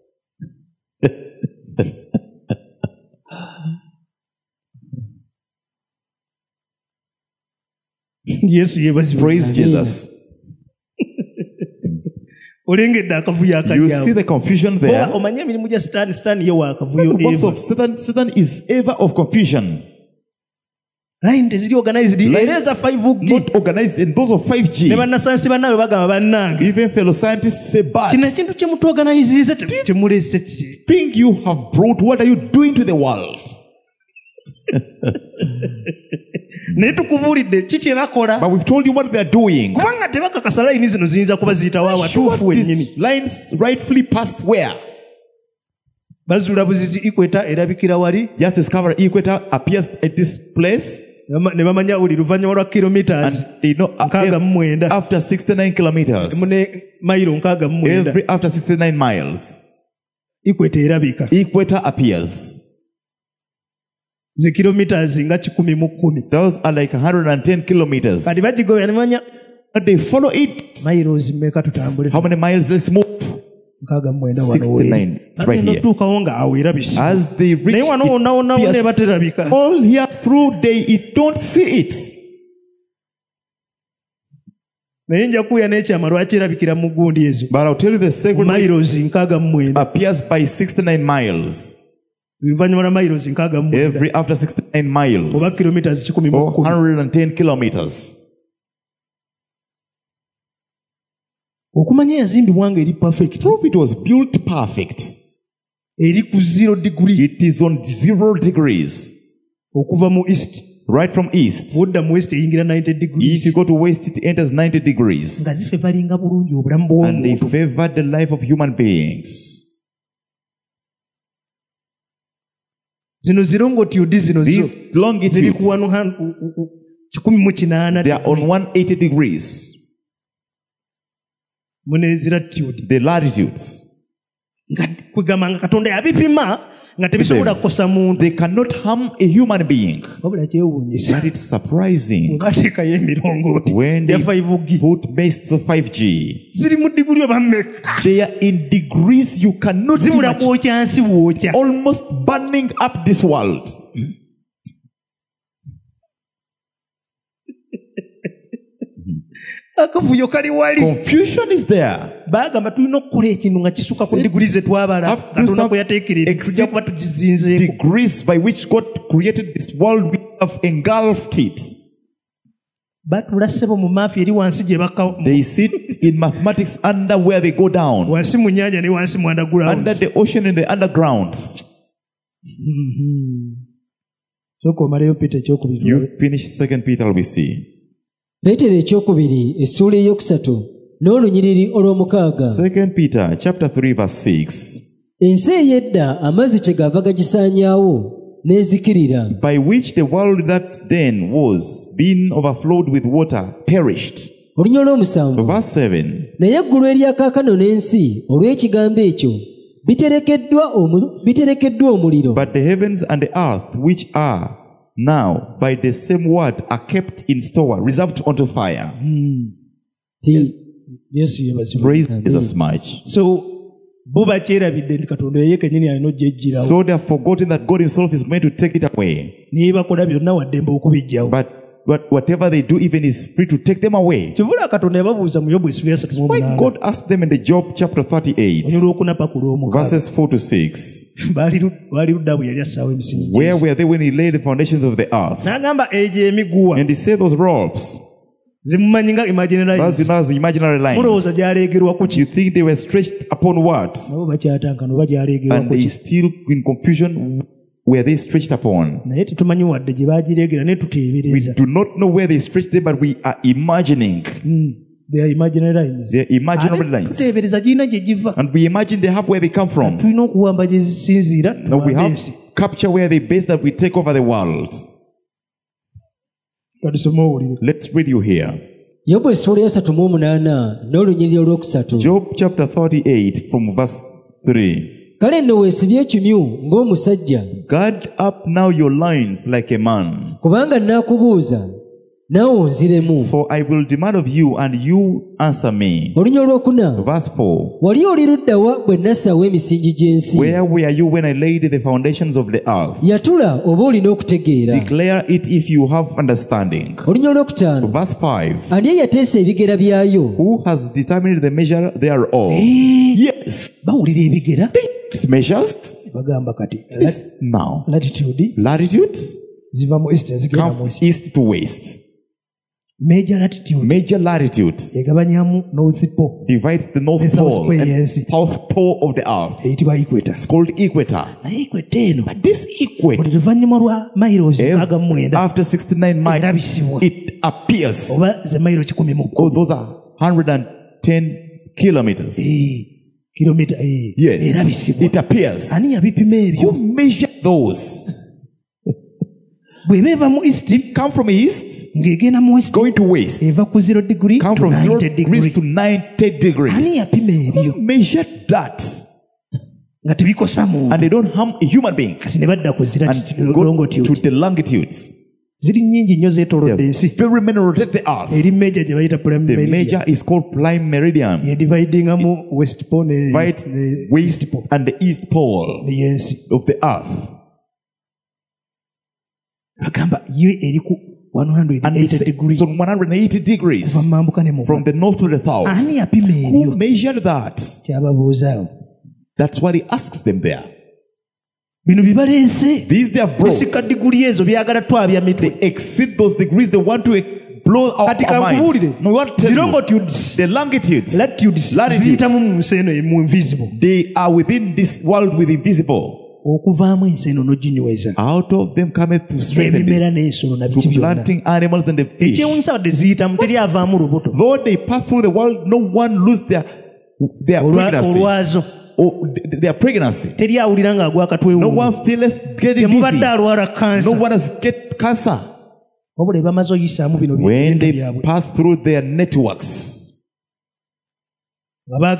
Speaker 2: Yes,
Speaker 1: praise Jesus. You see the confusion there. The boss of Satan is ever of confusion. Not organized in those of 5G. Even fellow scientists say, but thing you have brought, what are you doing to the world? But we've told you what they are doing. Sure, these lines rightfully passed where? Just discover equator appears at this place. And they know after 69 kilometers, after 69 miles, equator appears. Those are like 110 kilometers. But they follow it. How many miles? Let's move. 69. It's right here. As they reach it, all here through they don't see it. But I'll tell you the second appears by 69 miles. Every after 69 miles or 110 kilometers. Proof it was built perfect. It is on 0 degrees. Right from east. If you go to west, it enters 90 degrees. And they favor the life of human beings. These longitudes, they are on 180 degrees. The latitudes. They cannot harm a human being. But it's surprising when they put masts of 5G. They are in degrees you cannot imagine. Almost burning up this world. Confusion is there. Degrees by which God created this world, we have engulfed it. They sit in mathematics under where they go down. Under the ocean and the undergrounds. You finish 2 Peter, we see.
Speaker 3: Petero ekyokubiri essula eyokusatu n'olunyiriri olw'omukaaga.
Speaker 1: 2 Peter chapter 3 verse 6.
Speaker 3: Ensi ey'edda amazzi kyegava gagisaanyaawo n'ezikirira.
Speaker 1: By which the world that then was, being overflowed with water, perished.
Speaker 3: Olunya olw'omusanvu.
Speaker 1: Verse 7.
Speaker 3: Naye eggulu erya kaakano n'ensi olw'ekigambo ekyo biterekeddwa omuliro.
Speaker 1: But the heavens and the earth which are now by the same word are kept in store, reserved unto fire. Praise Jesus much.
Speaker 2: So they
Speaker 1: have forgotten that God himself is meant to take it away. But whatever they do even is free to take them away. Why God asked them in the Job chapter 38 verses 4 to 6. Where were they when he laid the foundations of the earth? And he said those ropes, those imaginary lines, you think they were stretched upon what? And they still in confusion. Where they stretched upon. We do not know where they stretched them, but we are imagining.
Speaker 2: They are imaginary lines.
Speaker 1: They are imaginary lines. And we imagine they have where they come from. Now we have capture where they base that we take over the world. Let's read you here. Job chapter 38 from verse 3.
Speaker 3: Kale nno weesibye ekimyu ng'omusajja.
Speaker 1: Guard up now your loins like a man.
Speaker 3: Kubanga nnaakubuuza naawe onziremu.
Speaker 1: For I will demand of you and you answer me.
Speaker 3: Olunya olwokuna.
Speaker 1: Verse 4.
Speaker 3: Wali oli ludda wa bwe nassaawo emisingi gy'ensi?
Speaker 1: Where were you when I laid the foundations of the earth?
Speaker 3: Yatula oba olina okutegeera.
Speaker 1: Declare it if you have understanding.
Speaker 3: Olunya olwokutaano.
Speaker 1: Verse 5.
Speaker 3: Ani eyateesa ebigera byayo?
Speaker 1: Who has determined the measure thereof? Yes.
Speaker 2: Bawulira ebigera.
Speaker 1: Measures. Now. Latitudes. Come east to west.
Speaker 2: Major
Speaker 1: latitudes divides the north pole and south pole of the earth. It's called equator. But this equator, after 69 miles, it appears. Oh, those are 110 kilometers. Yes, it appears. Who measured those? Come from east, going to west. Come from 0 degrees to 90 degrees. Who measured that? And they don't harm a human being. And go to the longitudes. Very many rotate the earth. The major is called prime meridian. Divides west and the east pole of the earth. And it's 180 degrees from the north to the south. Who measured that? That's what he asks them there. These they have brought. They exceed those degrees they want to blow out our minds. No, what the longitudes, they are within this world with invisible. Out of them cometh to strengthen this, to planting animals and the fish. Though they pass through the world, no one lose their pregnancy. Their pregnancy. No one feeleth getting dizzy. No one has get cancer. When they pass through their networks. And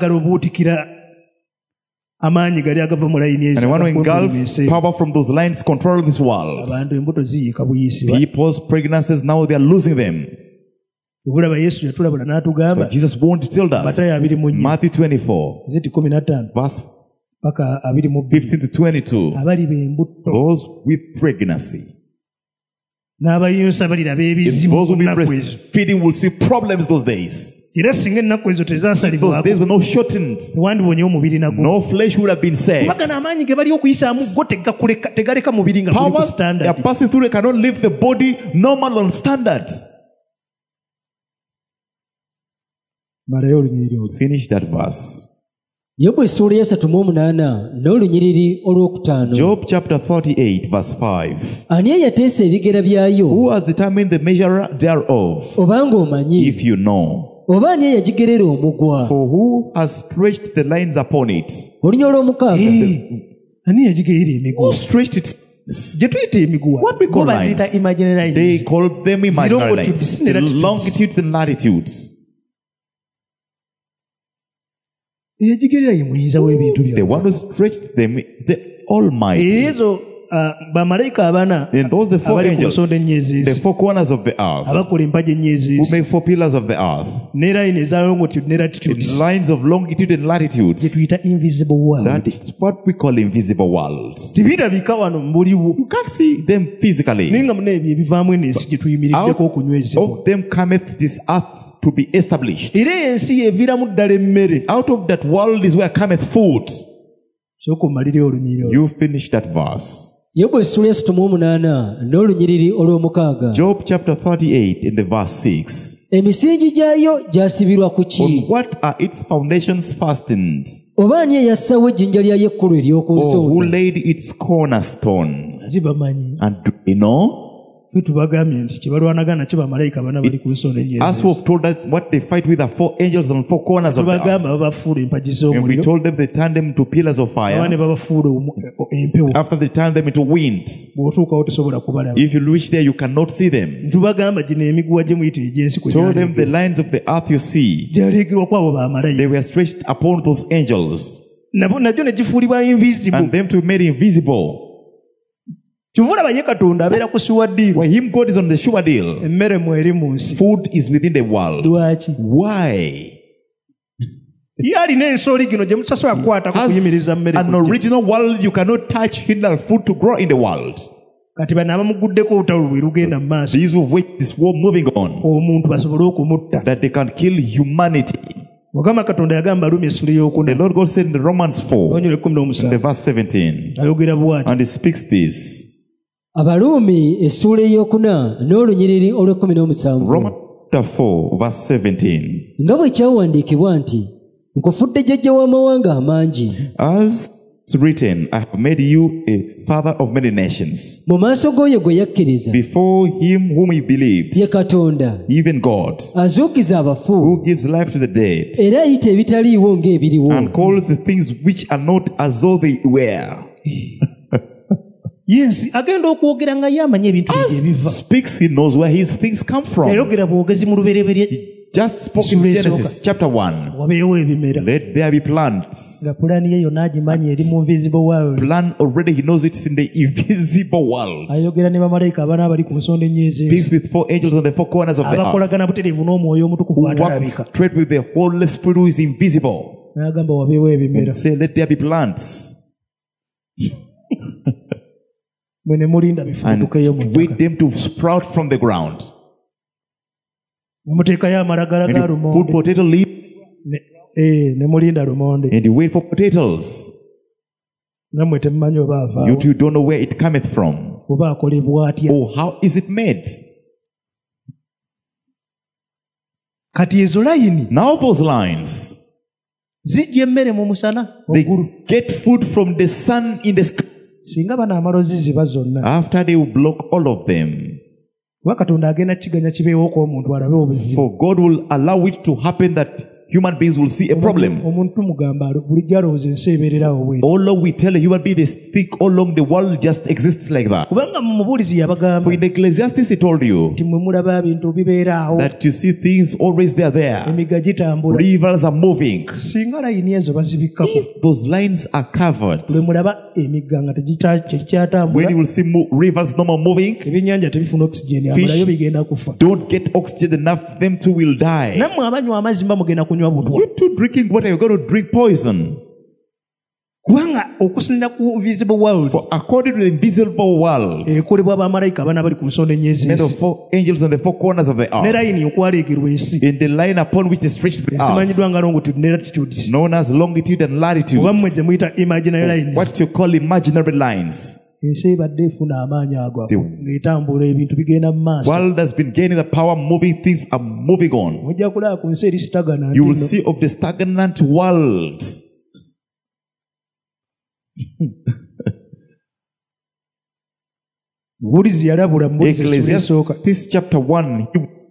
Speaker 1: I want to engulf power from those lines controlling this world. People's pregnancies, now they are losing them. But Jesus won't tell us. Matthew 24, verse 15 to 22. Those with pregnancy. Those who be breastfeeding will see problems those days. Those days were not shortened. No flesh would have been saved. Powers they are passing through, they cannot leave the body normal on standards. Finish that verse.
Speaker 3: Yobu essula ya 38 n'olunyiriri olwokutaano.
Speaker 1: Job chapter 38 verse 5.
Speaker 3: Ani eyateesa ebigera byayo?
Speaker 1: Who has determined the measure thereof?
Speaker 3: Obanga omanyi.
Speaker 1: If you know.
Speaker 3: Oba ani eyagigerera omugwa?
Speaker 1: For who has stretched the lines upon it?
Speaker 3: Olunya olw'omukaaga.
Speaker 2: Ani yagigerera emiguwa?
Speaker 1: Who stretched it?
Speaker 2: What we call lines? Imaginary lines.
Speaker 1: They call them imaginary lines. The longitudes and latitudes. The one who stretched them is the Almighty. And those the four angels, the four corners of the earth, who make four pillars of the earth, in lines of longitude and latitudes. That is what we call invisible worlds. You can't see them physically. Out of them cometh this earth to be established. Out of that world is where cometh food. You finish that verse.
Speaker 3: Yobu essula ya 38 n'olunyiriri olw'omukaaga.
Speaker 1: Job chapter 38 in the verse 6.
Speaker 3: Emisingi gyayo gyasibirwa ku ki?
Speaker 1: On what are its foundations fastened?
Speaker 3: Oba ani eyassawo ejjinja lyayo ekkulu ery'oku nsonda?
Speaker 1: Or who laid its cornerstone? And do you know? As we have told us what they fight with are four angels on four corners of the earth. And we told them they turned them into pillars of fire. After they turned them into winds. If you reach there, you cannot see them. Told them the lines of the earth you see, they were stretched upon those angels. And them to be made invisible. For him, God is on the sure deal. Food is within the world. Why? As an original world, you cannot touch hidden food to grow in the world. These will wait this war moving on, that they can kill humanity. The Lord God said in the Romans 4, in the verse 17, and he speaks this.
Speaker 3: Abaluumi essula ey'okuna n'olunyiriri olw'17.
Speaker 1: Romans 4 verse 17.
Speaker 3: Nga bwe kyawandiikibwa nti nkufudde jjajja w'amawanga amangi.
Speaker 1: As it's written, I have made you a father of many nations.
Speaker 3: Mu maaso g'oyo gwe yakkiriza.
Speaker 1: Before him whom he believes.
Speaker 3: Ye Katonda.
Speaker 1: Even God.
Speaker 3: Azuukiza abafu.
Speaker 1: Who gives life to the dead.
Speaker 3: Era ayita ebitaliiwo ng'ebiriwo.
Speaker 1: And calls the things which are not as though they were.
Speaker 2: Yes, agenda okwogera nga yamanyi ebintu ebiva.
Speaker 1: Speaks, he knows where his things come from.
Speaker 2: Yayogera bwogezi mu lubereberye.
Speaker 1: Just spoke in Genesis chapter 1.
Speaker 2: Wabeewo ebimera.
Speaker 1: Let there be plants.
Speaker 2: Nga pulaani ye yonna agimanyi eri mu invisible world.
Speaker 1: Plan already, he knows it's in the invisible world.
Speaker 2: Ayogera ne bamalayika abana abali ku nsonda ennyezi.
Speaker 1: Speaks with four angels on the four corners of the earth.
Speaker 2: Abakolagana butereevu n'omwoyo omutukuvu atalabika.
Speaker 1: Walks straight with the Holy Spirit who is invisible.
Speaker 2: N'agamba wabeewo ebimera.
Speaker 1: And say, let there be plants.
Speaker 2: And
Speaker 1: wait them to sprout from the ground. And you put potato leaves. And you wait for potatoes. You two don't know where it cometh from. Oh, how is it made? Now those lines, they get food from the sun in the sky. After they will block all of them. For God will allow it to happen that human beings will see a problem. All along we tell a human being they think all along the world just exists like that. For in Ecclesiastes he told you that you see things always there. Rivers are moving. If those lines are covered, when you will see rivers no more moving, fish don't get oxygen enough, them too will die. You two drinking water, you're going to drink poison. For according to the invisible world, made of four angels on the four corners of the earth, in the line upon which is stretched the earth, known as longitude and latitude, what you call imaginary lines.
Speaker 2: The world has been gaining the power, moving things are moving on. You will see of the stagnant world. Ecclesiastes chapter 1,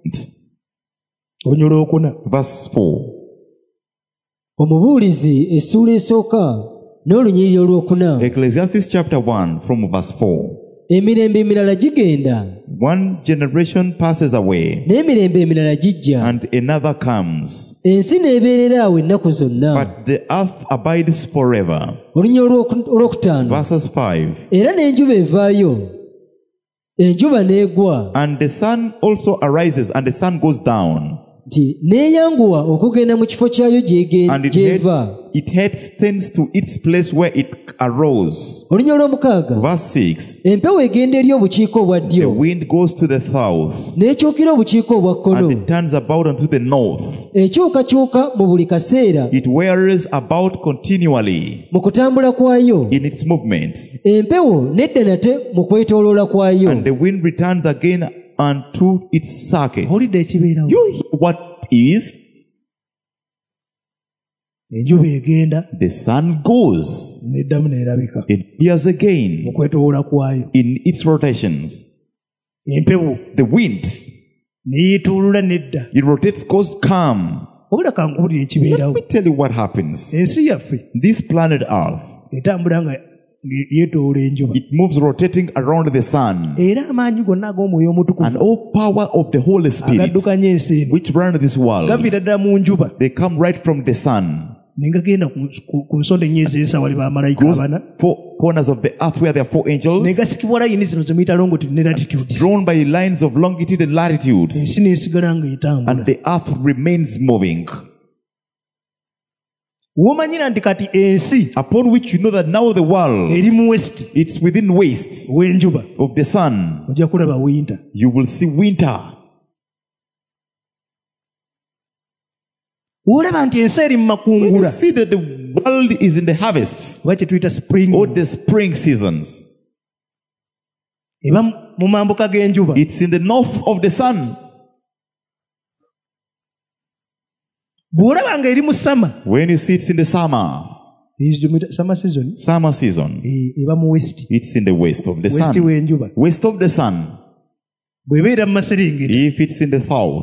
Speaker 2: verse 4.
Speaker 3: Omubuulizi essula esooka n'olunyiriri olwokuna.
Speaker 1: Ecclesiastes chapter 1 from verse 4.
Speaker 3: Emirembe emirala gigenda.
Speaker 1: One generation passes away.
Speaker 3: N'emirembe emirala gijja.
Speaker 1: And another comes.
Speaker 3: Ensi n'ebeerera awo ennaku zonna.
Speaker 1: But the earth abides forever.
Speaker 3: Olunyiriri olwokutaano.
Speaker 1: Verses 5.
Speaker 3: Era n'enjuba evaayo. Enjuba n'egwa.
Speaker 1: And the sun also arises and the sun goes down.
Speaker 3: Neeyanguwa okugenda mu kifo kyayo gy'eva.
Speaker 1: It hastens to its place where it arose.
Speaker 3: Olunya olw'omukaaga.
Speaker 1: Verse 6.
Speaker 3: Empewo egenda eri obukiiko obwa ddyo.
Speaker 1: The wind goes to the south.
Speaker 3: N'ekyukira obukiiko obwa kkono.
Speaker 1: And it turns about unto the north.
Speaker 3: Ekyukakyuka mu buli kaseera.
Speaker 1: It wears about continually.
Speaker 3: Mu kutambula kwayo.
Speaker 1: In its movements.
Speaker 3: Empewo nedda nate mu kwetooloola kwayo.
Speaker 1: And the wind returns again unto its circuit. You hear what is? The sun goes. It appears again in its rotations. The wind, it rotates, goes calm. Let me tell you what happens. This planet Earth, it moves rotating around the sun. And all power of the Holy Spirit which run this world, they come right from the sun. Goes four corners of the earth where there are four angels, drawn by lines of longitude and latitude, and the earth remains moving. Upon which you know that now the world, it's within waste of the sun. You will see winter. We see that the world is in the harvests or the spring seasons. It's in the north of the sun. When you see it's in the summer season, it's in the west of the sun. West of the sun. If it's in the south,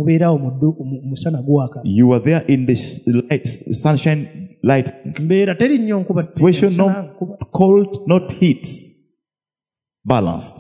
Speaker 1: you are there in the light, sunshine, light situation, not cold, not heat, balanced.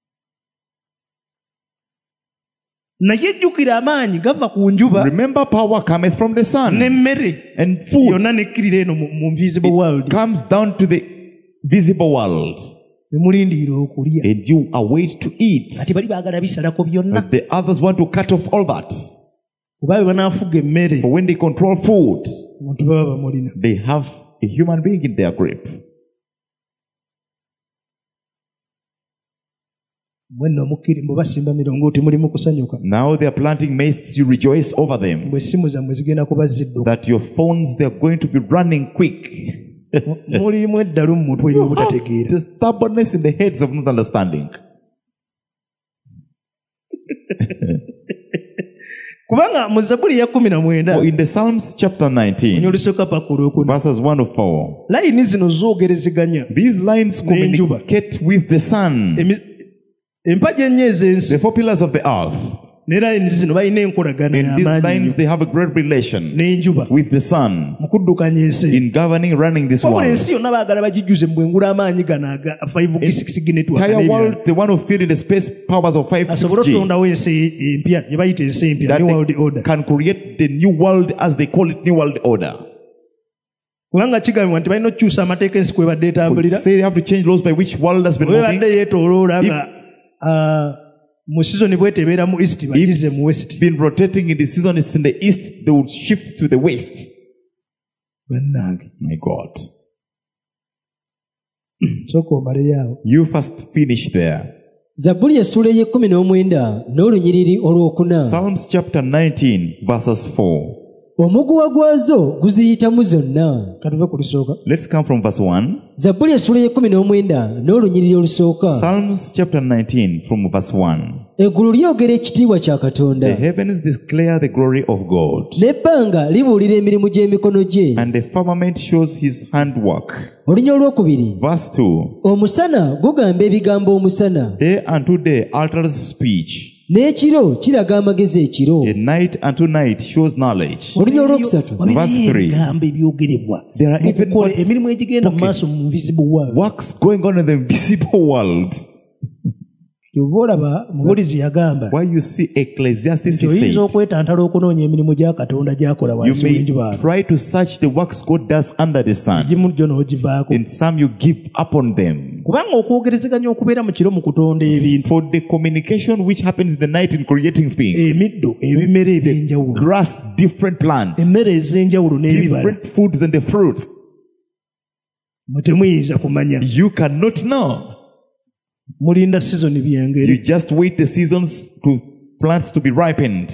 Speaker 1: Remember, power cometh from the sun, and food, it comes down to the visible world. And you await to eat. But the others want to cut off all that. But when they control food, they have a human being in their grip. Now they are planting maize, you rejoice over them. That your phones, they are going to be running quick. The stubbornness in the heads of not understanding. For in the Psalms chapter 19, verses 1 of 4, these lines communicate with the sun, the four pillars of the earth. In these lines, they have a great relation with the sun in governing, running this world. The entire world, they want to fill in the space powers of 5-6G. That they can create the new world, as they call it, new world order. Say they have to change laws by which world has been moving. If it's been rotating in the season, it's in the east, they would shift to the west. My God. You first finish there. Psalms chapter 19, verses 4.
Speaker 3: omuguwa gwazo guziyitamu zonna.
Speaker 1: Let's come from verse 1.
Speaker 3: Zabbuli essula y'e19 n'olunyiriri olusooka.
Speaker 1: Psalms chapter 19 from verse 1.
Speaker 3: Eggulu lyogera ekitiibwa kya Katonda.
Speaker 1: The heavens declare the glory of God.
Speaker 3: N'ebbanga libuulira emirimu gy'emikono gye.
Speaker 1: And the firmament shows his handwork.
Speaker 3: Olunya olwokubiri.
Speaker 1: Verse 2.
Speaker 3: Omusana gugamba ebigambo omusana.
Speaker 1: Day unto day alters speech.
Speaker 3: N'ekiro kiraga amagezi ekiro.
Speaker 1: A night unto night shows knowledge.
Speaker 3: Olunya olwokusatu.
Speaker 1: Verse 3. There are even works going on in the invisible world. Why you see Ecclesiastes said, you may try to search the works God does under the sun. In some you give up on them. For the communication which happens in the night in creating things, the grass, different plants, different foods and the fruits, you cannot know. You just wait the seasons to plants to be ripened.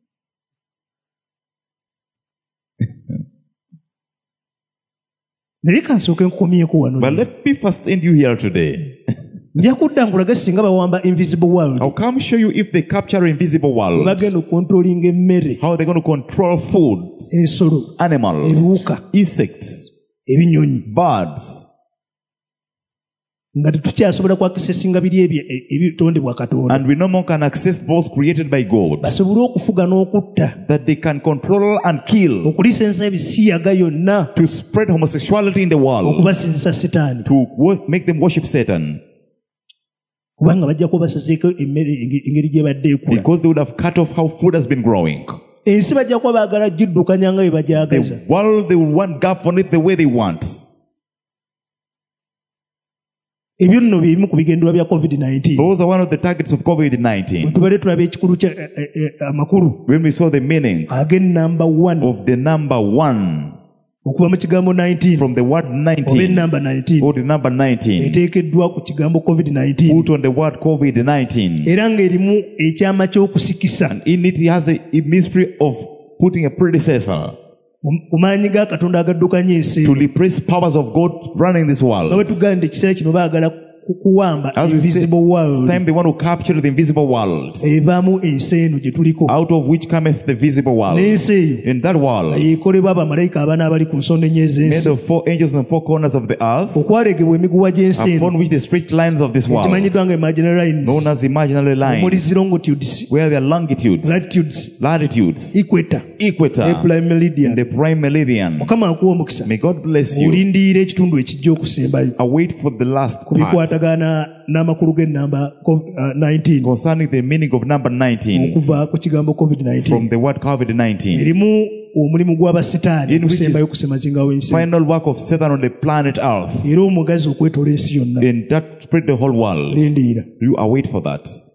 Speaker 1: But let me first end you here today. I'll come show you if they capture invisible world. How they're going to control food, animals, insects, birds. And we no more can access those created by God, that they can control and kill, to spread homosexuality in the world, to make them worship Satan, because they would have cut off how food has been growing. The world, they will want gap on it the way they want. Those are one of the targets of COVID-19. When we saw the meaning of the number one, from the word 19, or the number 19, put on the word COVID-19. And in it, he has a mystery of putting a predecessor to replace powers of God running this world. As we say, it's time they want to capture the invisible world, out of which cometh the visible world. In that world, made of 4 angels in the 4 corners of the earth, upon which the straight lines of this world, known as imaginary lines, where their longitudes, latitudes, equator, and the prime meridian. May God bless you. Await for the last part concerning the meaning of number 19 from the word COVID-19, in which is final work of Satan on the planet Earth, and that spread the whole world. You await for that.